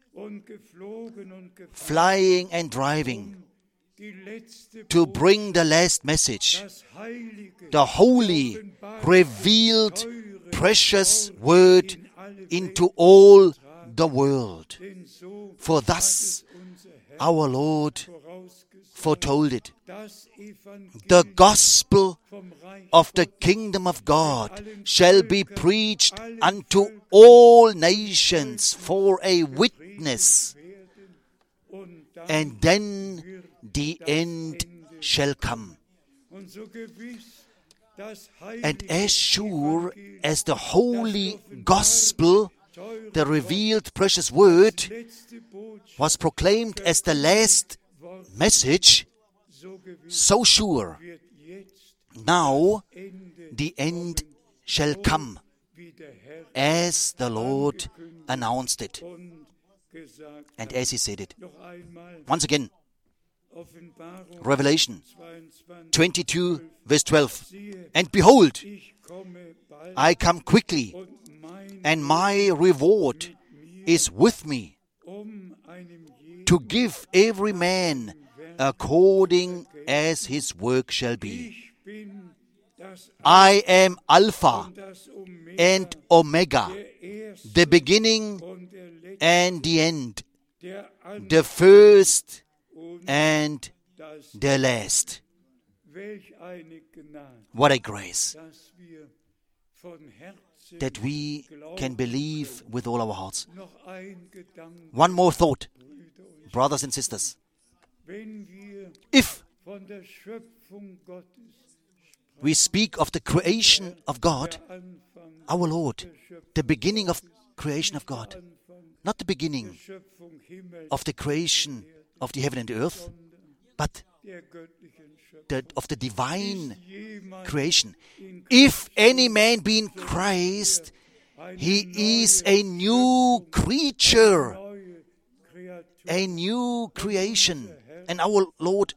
flying and driving, to bring the last message, the holy, revealed, precious word into all the world. For thus our Lord foretold it. The gospel of the kingdom of God shall be preached unto all nations for a witness, and then the end shall come. And as sure as the holy gospel, the revealed precious word, was proclaimed as the last message, so sure now the end shall come, as the Lord announced it, and as He said it. Once again, Revelation 22, verse 12. And behold, I come quickly, and my reward is with me, to give every man according as his work shall be. I am Alpha and Omega, the beginning and the end, the first and the last. What a grace that we can believe with all our hearts. One more thought, brothers and sisters. If we speak of the creation of God, our Lord, the beginning of creation of God, not the beginning of the creation of the heaven and the earth, but of the divine creation. If any man be in Christ, he is a new creature, a new creation. And our Lord,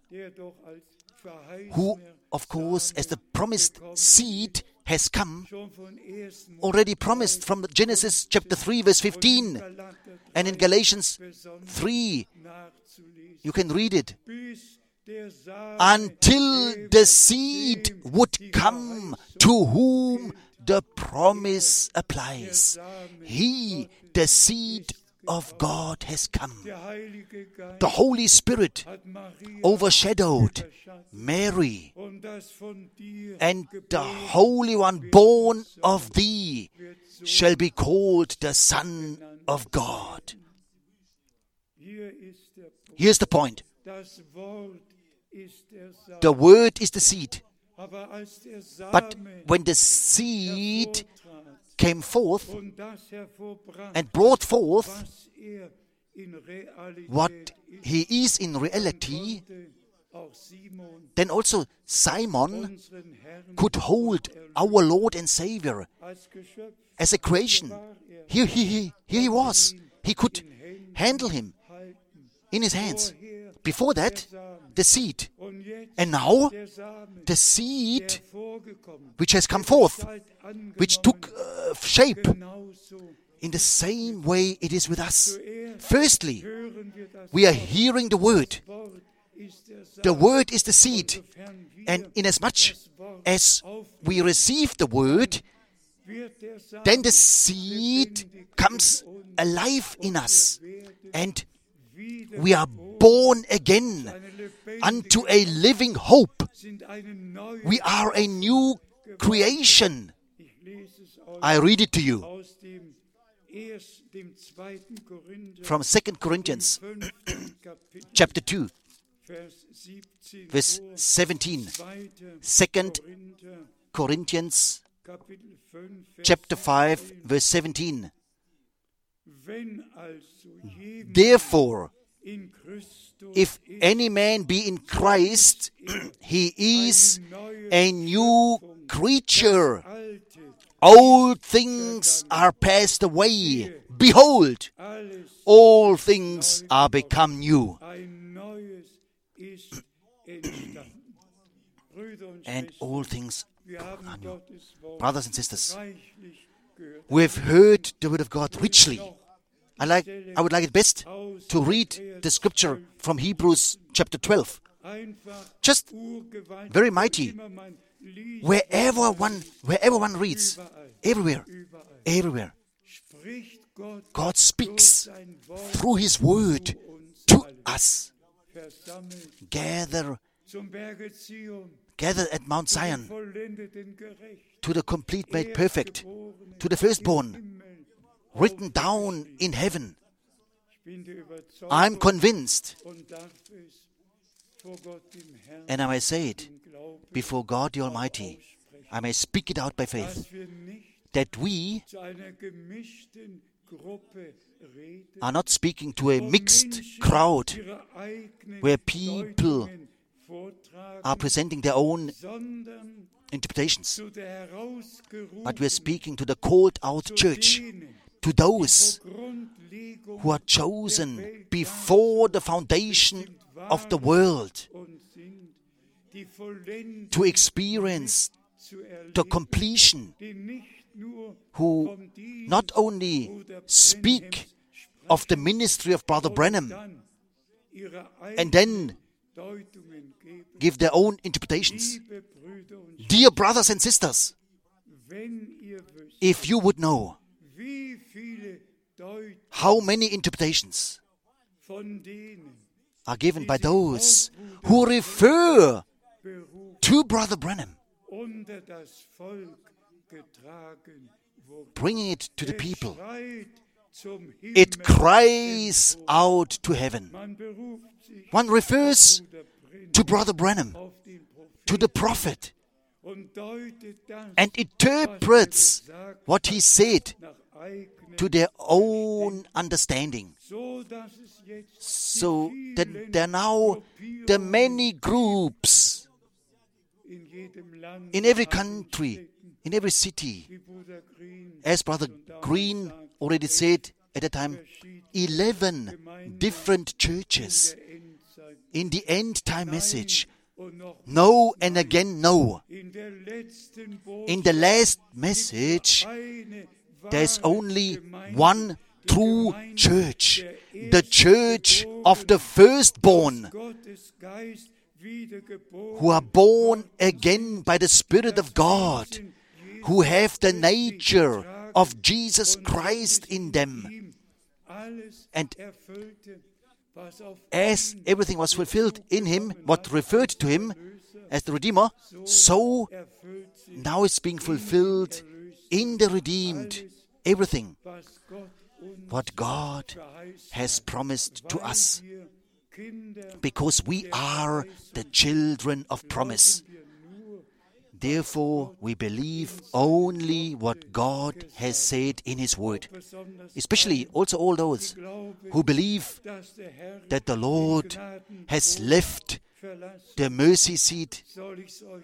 who, of course, as the promised seed has come, already promised from Genesis chapter 3, verse 15. And in Galatians 3, you can read it. Until the seed would come to whom the promise applies. He, the seed of God, has come. The Holy Spirit overshadowed Mary, and the Holy One born of thee shall be called the Son of God. Here's the point. The word is the seed. But when the seed came forth and brought forth what he is in reality, then also Simon could hold our Lord and Savior as a creation. Here he was. He could handle him in his hands. Before that, the seed. And now, the seed which has come forth, which took shape. In the same way it is with us. Firstly, we are hearing the word. The word is the seed. And inasmuch as we receive the word, then the seed comes alive in us. And we are born again unto a living hope. We are a new creation. I read it to you from 2 Corinthians chapter 2, verse 17. 2 Corinthians chapter 5, verse 17. Therefore, if any man be in Christ, he is a new creature. Old things are passed away. Behold, all things are become new. ist entstanden. Brüder und and Schwestern, all things wir grow haben on you. Gottes Wort Brothers and sisters, reichlich gehört. we have heard the word of God richly. I would like it best to read the scripture from Hebrews chapter 12. Einfach Just urgewaltig, very mighty. immer man liest, Wherever one reads, everywhere, spricht Gott God durch speaks sein Wort through His word uns to alle. us. Versammelt Gather zum Berge Zion, at Mount Zion, vollendeten gerecht, to the complete made perfect, Erstgeborenen to the firstborn, Himmel. written down in heaven. Ich bin der Überzeugung I'm convinced, und darf es vor Gott im Herrn and I may say it im Glauben before God the Almighty, I may speak it out by faith, dass wir nicht that we zu einer gemischten Gruppe reden, are not speaking to a wo mixed Menschen crowd ihre eigenen where people Deutungen vortragen, are presenting their own sondern interpretations, zu der herausgerufenen, but we are speaking to the called out zu church, denen, to those vor Grundlegung who are chosen before the foundation of the world und sind, die Vollendung to experience zu the erleben, completion, die nicht nur who vom Dienst not only Bruder speak Branhams of the ministry of Brother Branham dann ihre and then Deutungen geben. give their own interpretations. Liebe Brüder und Schwestern, Dear brothers and sisters, wenn ihr wüsst, if you would know wie viele Deutungen how many interpretations von denen are given by those who refer Beruf to Brother Branham, unter das Volk getragen wurden. bringing it to the Es people, schreit zum it Himmel cries empor. out to heaven. Man beruft sich One refers Bruder Branham to Brother Branham, auf den Propheten to the prophet, und deutet das, and interprets what he said nach eigenem, to their own understanding. so dass es jetzt So die that vielen there are now the many groups in jedem Land, in every allen country, Städten, in every city, wie Bruder Green as Brother Green already said at the time, 11 different churches der Endzeit, in the end time message. und noch No and again no. in der letzten In the last message, eine there's wahre only Gemeinde, one die true Gemeinde church, der the church of the firstborn, Gottes Geist wiedergeboren, who are born again by the Spirit of God, who have the nature of Jesus Christ in them. ihm alles And erfüllte, was auf as everything was fulfilled in him, what referred to him as the Redeemer, so erfüllt sich, now it's being fulfilled in the redeemed. Everything was Gott uns what God verheißen has promised to hat. us, Wir Kinder because we are the children of promise. wir nur, Therefore, we believe only what God has said in His Word, besonders especially also all those glaube, who believe dass der Herr that the Lord Gnaden has left verlassen. the mercy seat. Soll ich's euch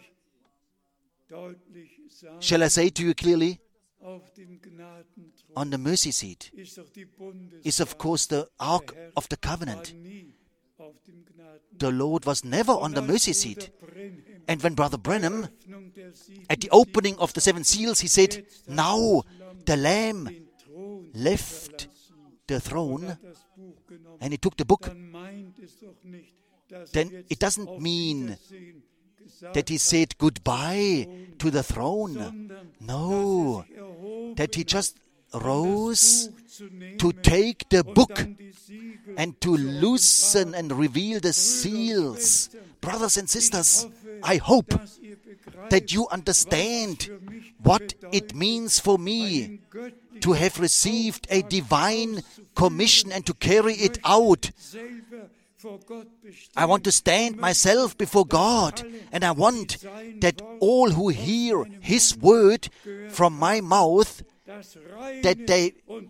deutlich sagen? Shall I say to you clearly? Auf dem Gnadenthron On the mercy seat ist doch die Bundes is, of course, the Ark of the Covenant. nie auf dem Gnaden. The Lord was never on the mercy seat. And when Brother Branham, Öffnung der sieben at the opening of the seven seals, he said, "Now the Lamb den Thron left the throne hat das Buch genommen, and he took the book," dann meint es doch nicht, dass then jetzt it doesn't auf mean Wiedersehen gesagt that he hat, said goodbye to the throne. sondern No, dass er sich erhoben that he hat, just das rose Buch zu nehmen to take the und book dann die Siegel and to zu loosen offenbaren. and reveal the seals. Brothers and sisters, I hope Dass ihr begreift, that you understand what it means for me to have received a divine commission and to carry it out. I want to stand myself before God, and I want that all who hear His word from my mouth, that they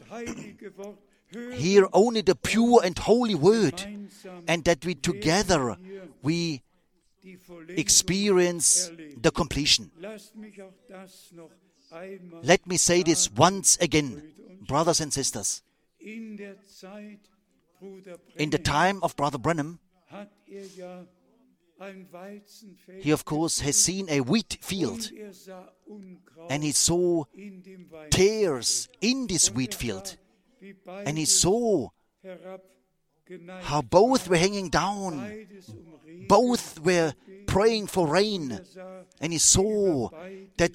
hear only the pure and holy word, and that we together we experience the completion. Let me say this once again, brothers and sisters. In the time of Brother Branham, hat he of course has seen a wheat field, and he saw tares in this wheat field, and he saw how both were hanging down, both were praying for rain, and he saw that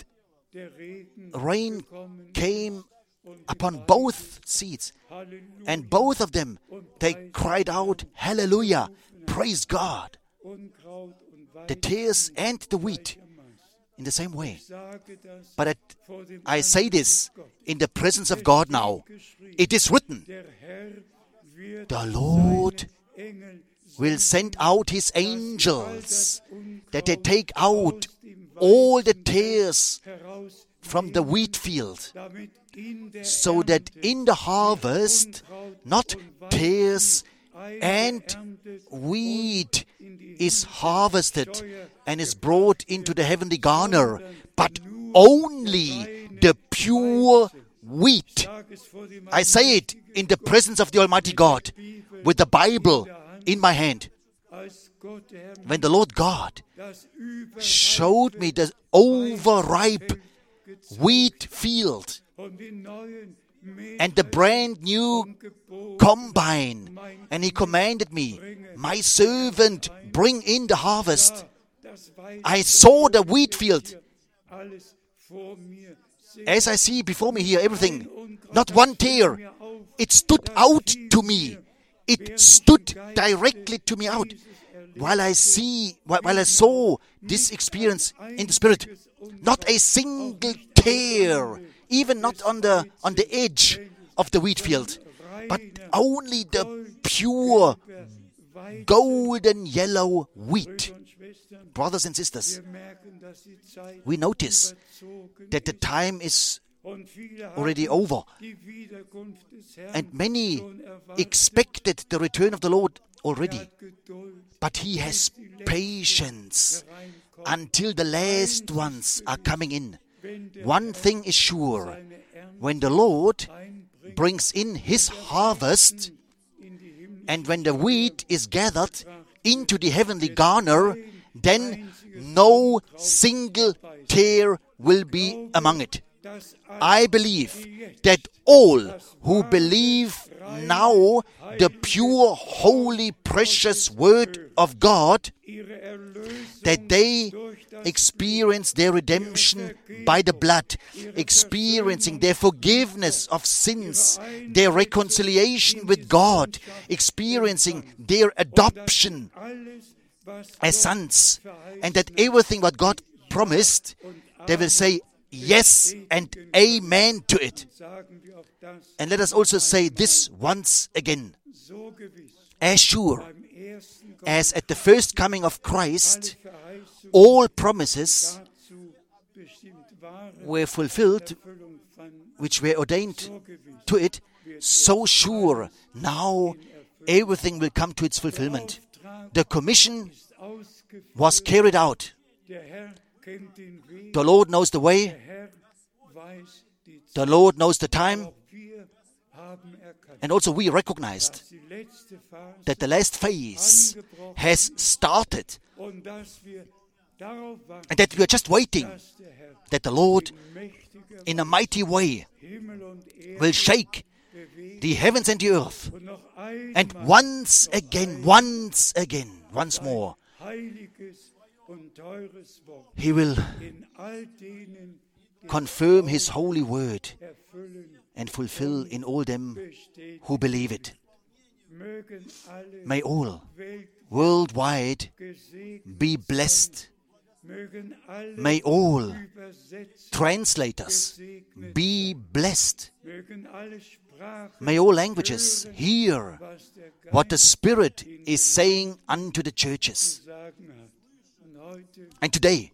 rain came upon both seeds, and both of them, they cried out, "Hallelujah, praise God," the tares and the wheat in the same way. But I say this in the presence of God now. It is written, the Lord will send out His angels, that they take out all the tares from the wheat field, so that in the harvest not tares and wheat is harvested and is brought into the heavenly garner, but only the pure wheat. I say it in the presence of the Almighty God, with the Bible in my hand. When the Lord God showed me the overripe wheat field and the brand new combine, and He commanded me, "My servant, bring in the harvest," I saw the wheat field as I see before me here, everything, not one tear. It stood out to me. It stood directly to me out. While I saw this experience in the Spirit, not a single tear, even not on the edge of the wheat field, but only the pure golden yellow wheat. Brothers and sisters, we notice that the time is already over, and many expected the return of the Lord already. But He has patience until the last ones are coming in. One thing is sure: when the Lord brings in His harvest, and when the wheat is gathered into the heavenly garner, then no single tear will be among it. I believe that all who believe now the pure, holy, precious Word of God, that they experience their redemption by the blood, experiencing their forgiveness of sins, their reconciliation with God, experiencing their adoption as sons, and that everything what God promised, they will say yes and amen to it. And let us also say this once again: as sure as at the first coming of Christ all promises were fulfilled which were ordained to it, so sure now everything will come to its fulfillment. The commission was carried out. The Lord knows the way. The Lord knows the time. And also we recognized that the last phase has started, and that we are just waiting that the Lord in a mighty way will shake the heavens and the earth, and once more He will confirm His holy word and fulfill in all them who believe it. May all worldwide be blessed. May all translators be blessed. May all languages hear what the Spirit is saying unto the churches. And today,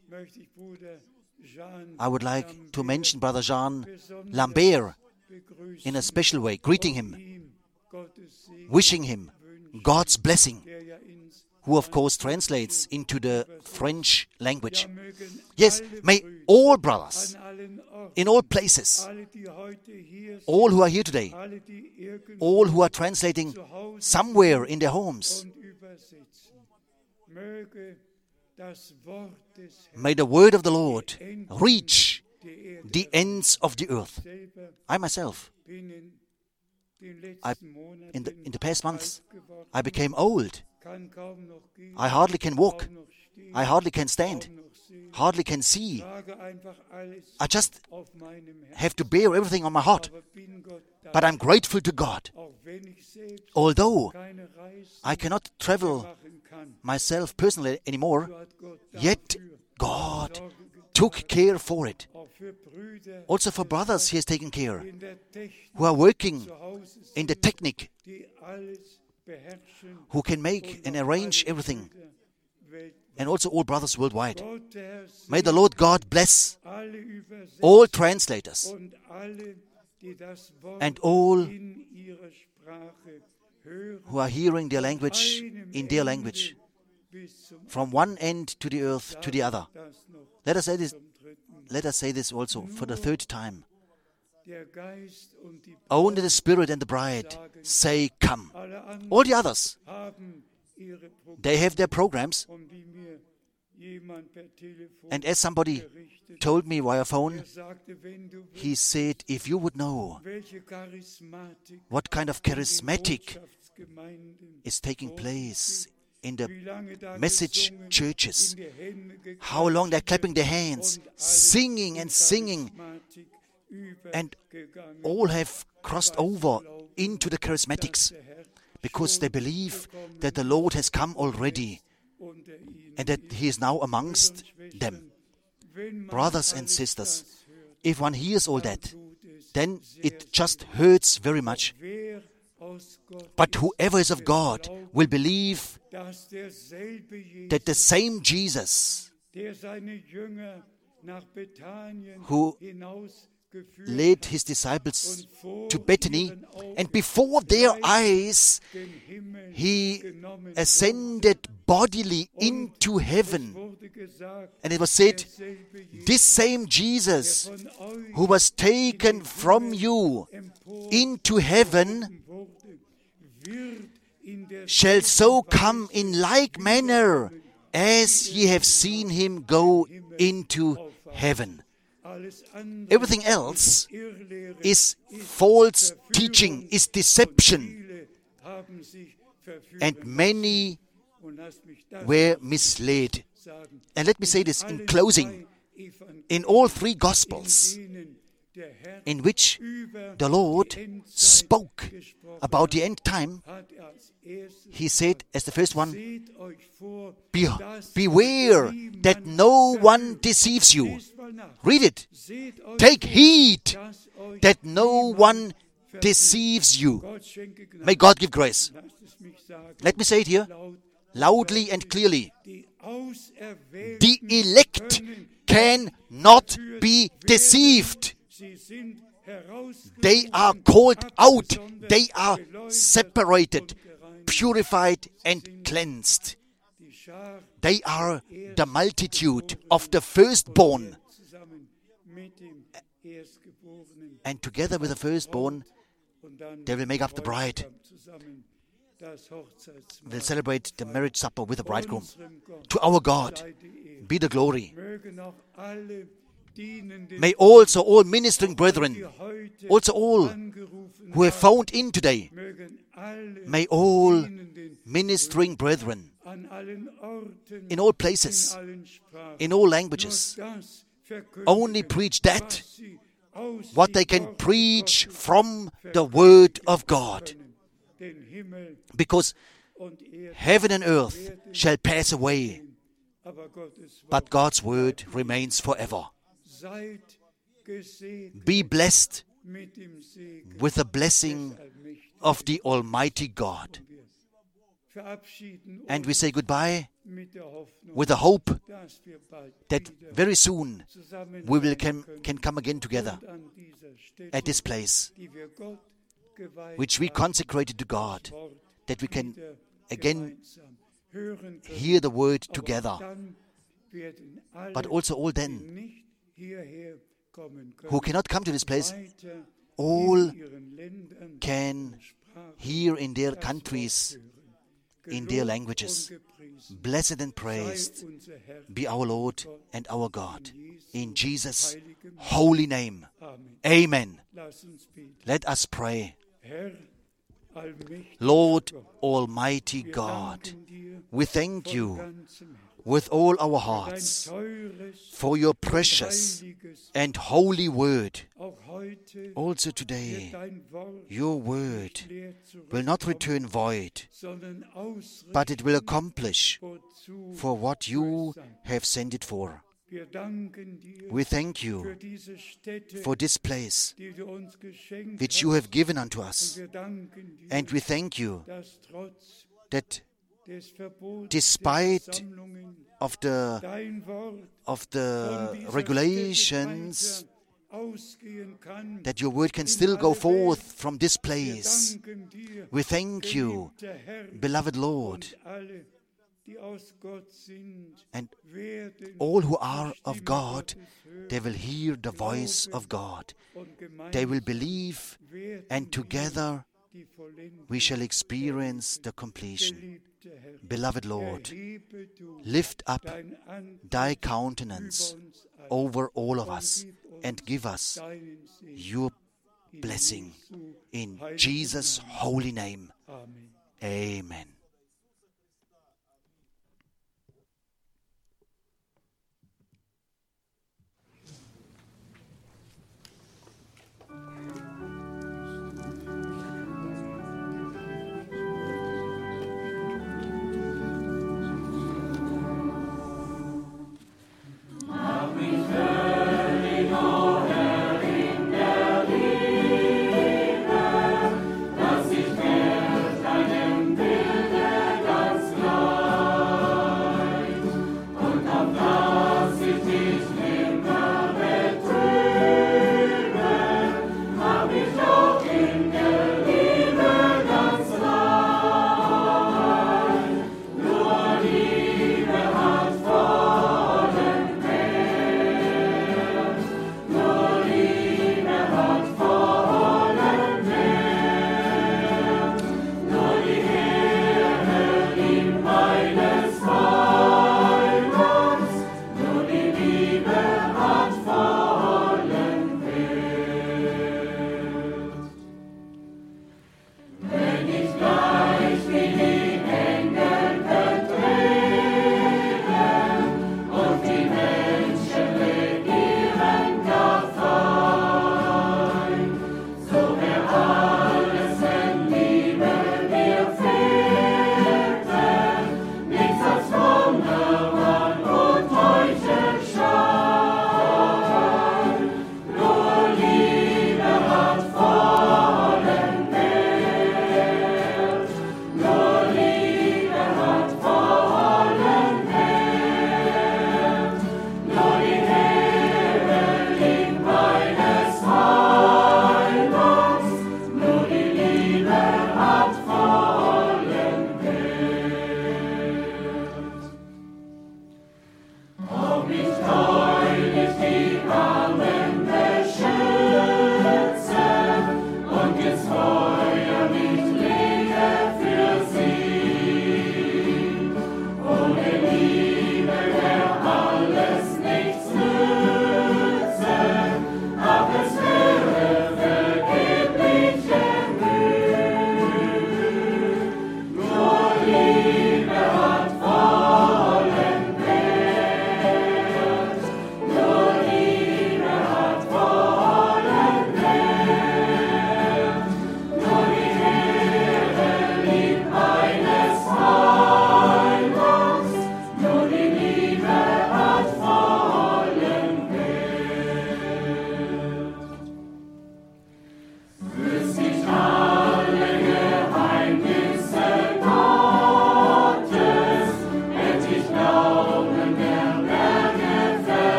I would like to mention Brother Jean Lambert in a special way, greeting him, wishing him God's blessing, who of course translates into the French language. Yes, may all brothers in all places, all who are here today, all who are translating somewhere in their homes May the word of the Lord reach the ends of the earth. I myself, in the past months, I became old. I hardly can walk. I hardly can stand. Hardly can see. I just have to bear everything on my heart. But I'm grateful to God. Although I cannot travel myself personally anymore, yet God took care for it. Also for brothers He has taken care, who are working in the technique, who can make and arrange everything, and also all brothers worldwide. May the Lord God bless all translators and all who are hearing their language in their language, from one end to the earth to the other. Let us say this also for the third time. Only the Spirit and the bride say, "Come." All the others, they have their programs. And as somebody told me via phone, he said, if you would know what kind of charismatic is taking place in the message churches, how long they're clapping their hands, singing and singing, and all have crossed over into the charismatics because they believe that the Lord has come already and that He is now amongst them. Brothers and sisters, if one hears all that, then it just hurts very much. But whoever is of God will believe that the same Jesus who led His disciples to Bethany, and before their eyes He ascended bodily into heaven. And it was said, this same Jesus who was taken from you into heaven shall so come in like manner as ye have seen Him go into heaven. Everything else is false teaching, is deception. And many were misled. And let me say this in closing. In all three Gospels, in which the Lord spoke about the end time, He said as the first one, beware that no one deceives you. Read it. Take heed that no one deceives you. May God give grace. Let me say it here, loudly and clearly. The elect cannot be deceived. They are called out. They are separated, purified, and cleansed. They are the multitude of the firstborn. And together with the firstborn, they will make up the bride. We'll celebrate the marriage supper with the bridegroom. To our God be the glory. May also all ministering brethren, also all who have phoned in today, may all ministering brethren in all places, in all languages, only preach that what they can preach from the Word of God. Because heaven and earth shall pass away, but God's Word remains forever. Be blessed with the blessing of the Almighty God. And we say goodbye with the hope that very soon we can come again together at this place, which we consecrated to God, that we can again hear the word together. But also all then who cannot come to this place, all can hear in their countries in their languages. Blessed and praised be our Lord and our God. In Jesus' holy name. Amen. Let us pray. Lord Almighty God, we thank you with all our hearts for your precious and holy word. Also today, your word will not return void, but it will accomplish for what you have sent it for. We thank you for this place which you have given unto us. And we thank you that despite of the regulations, that your word can still go forth from this place. We thank you, beloved Lord. And all who are of God, they will hear the voice of God. They will believe, and together we shall experience the completion. Beloved Lord, lift up thy countenance over all of us and give us your blessing. In Jesus' holy name, amen.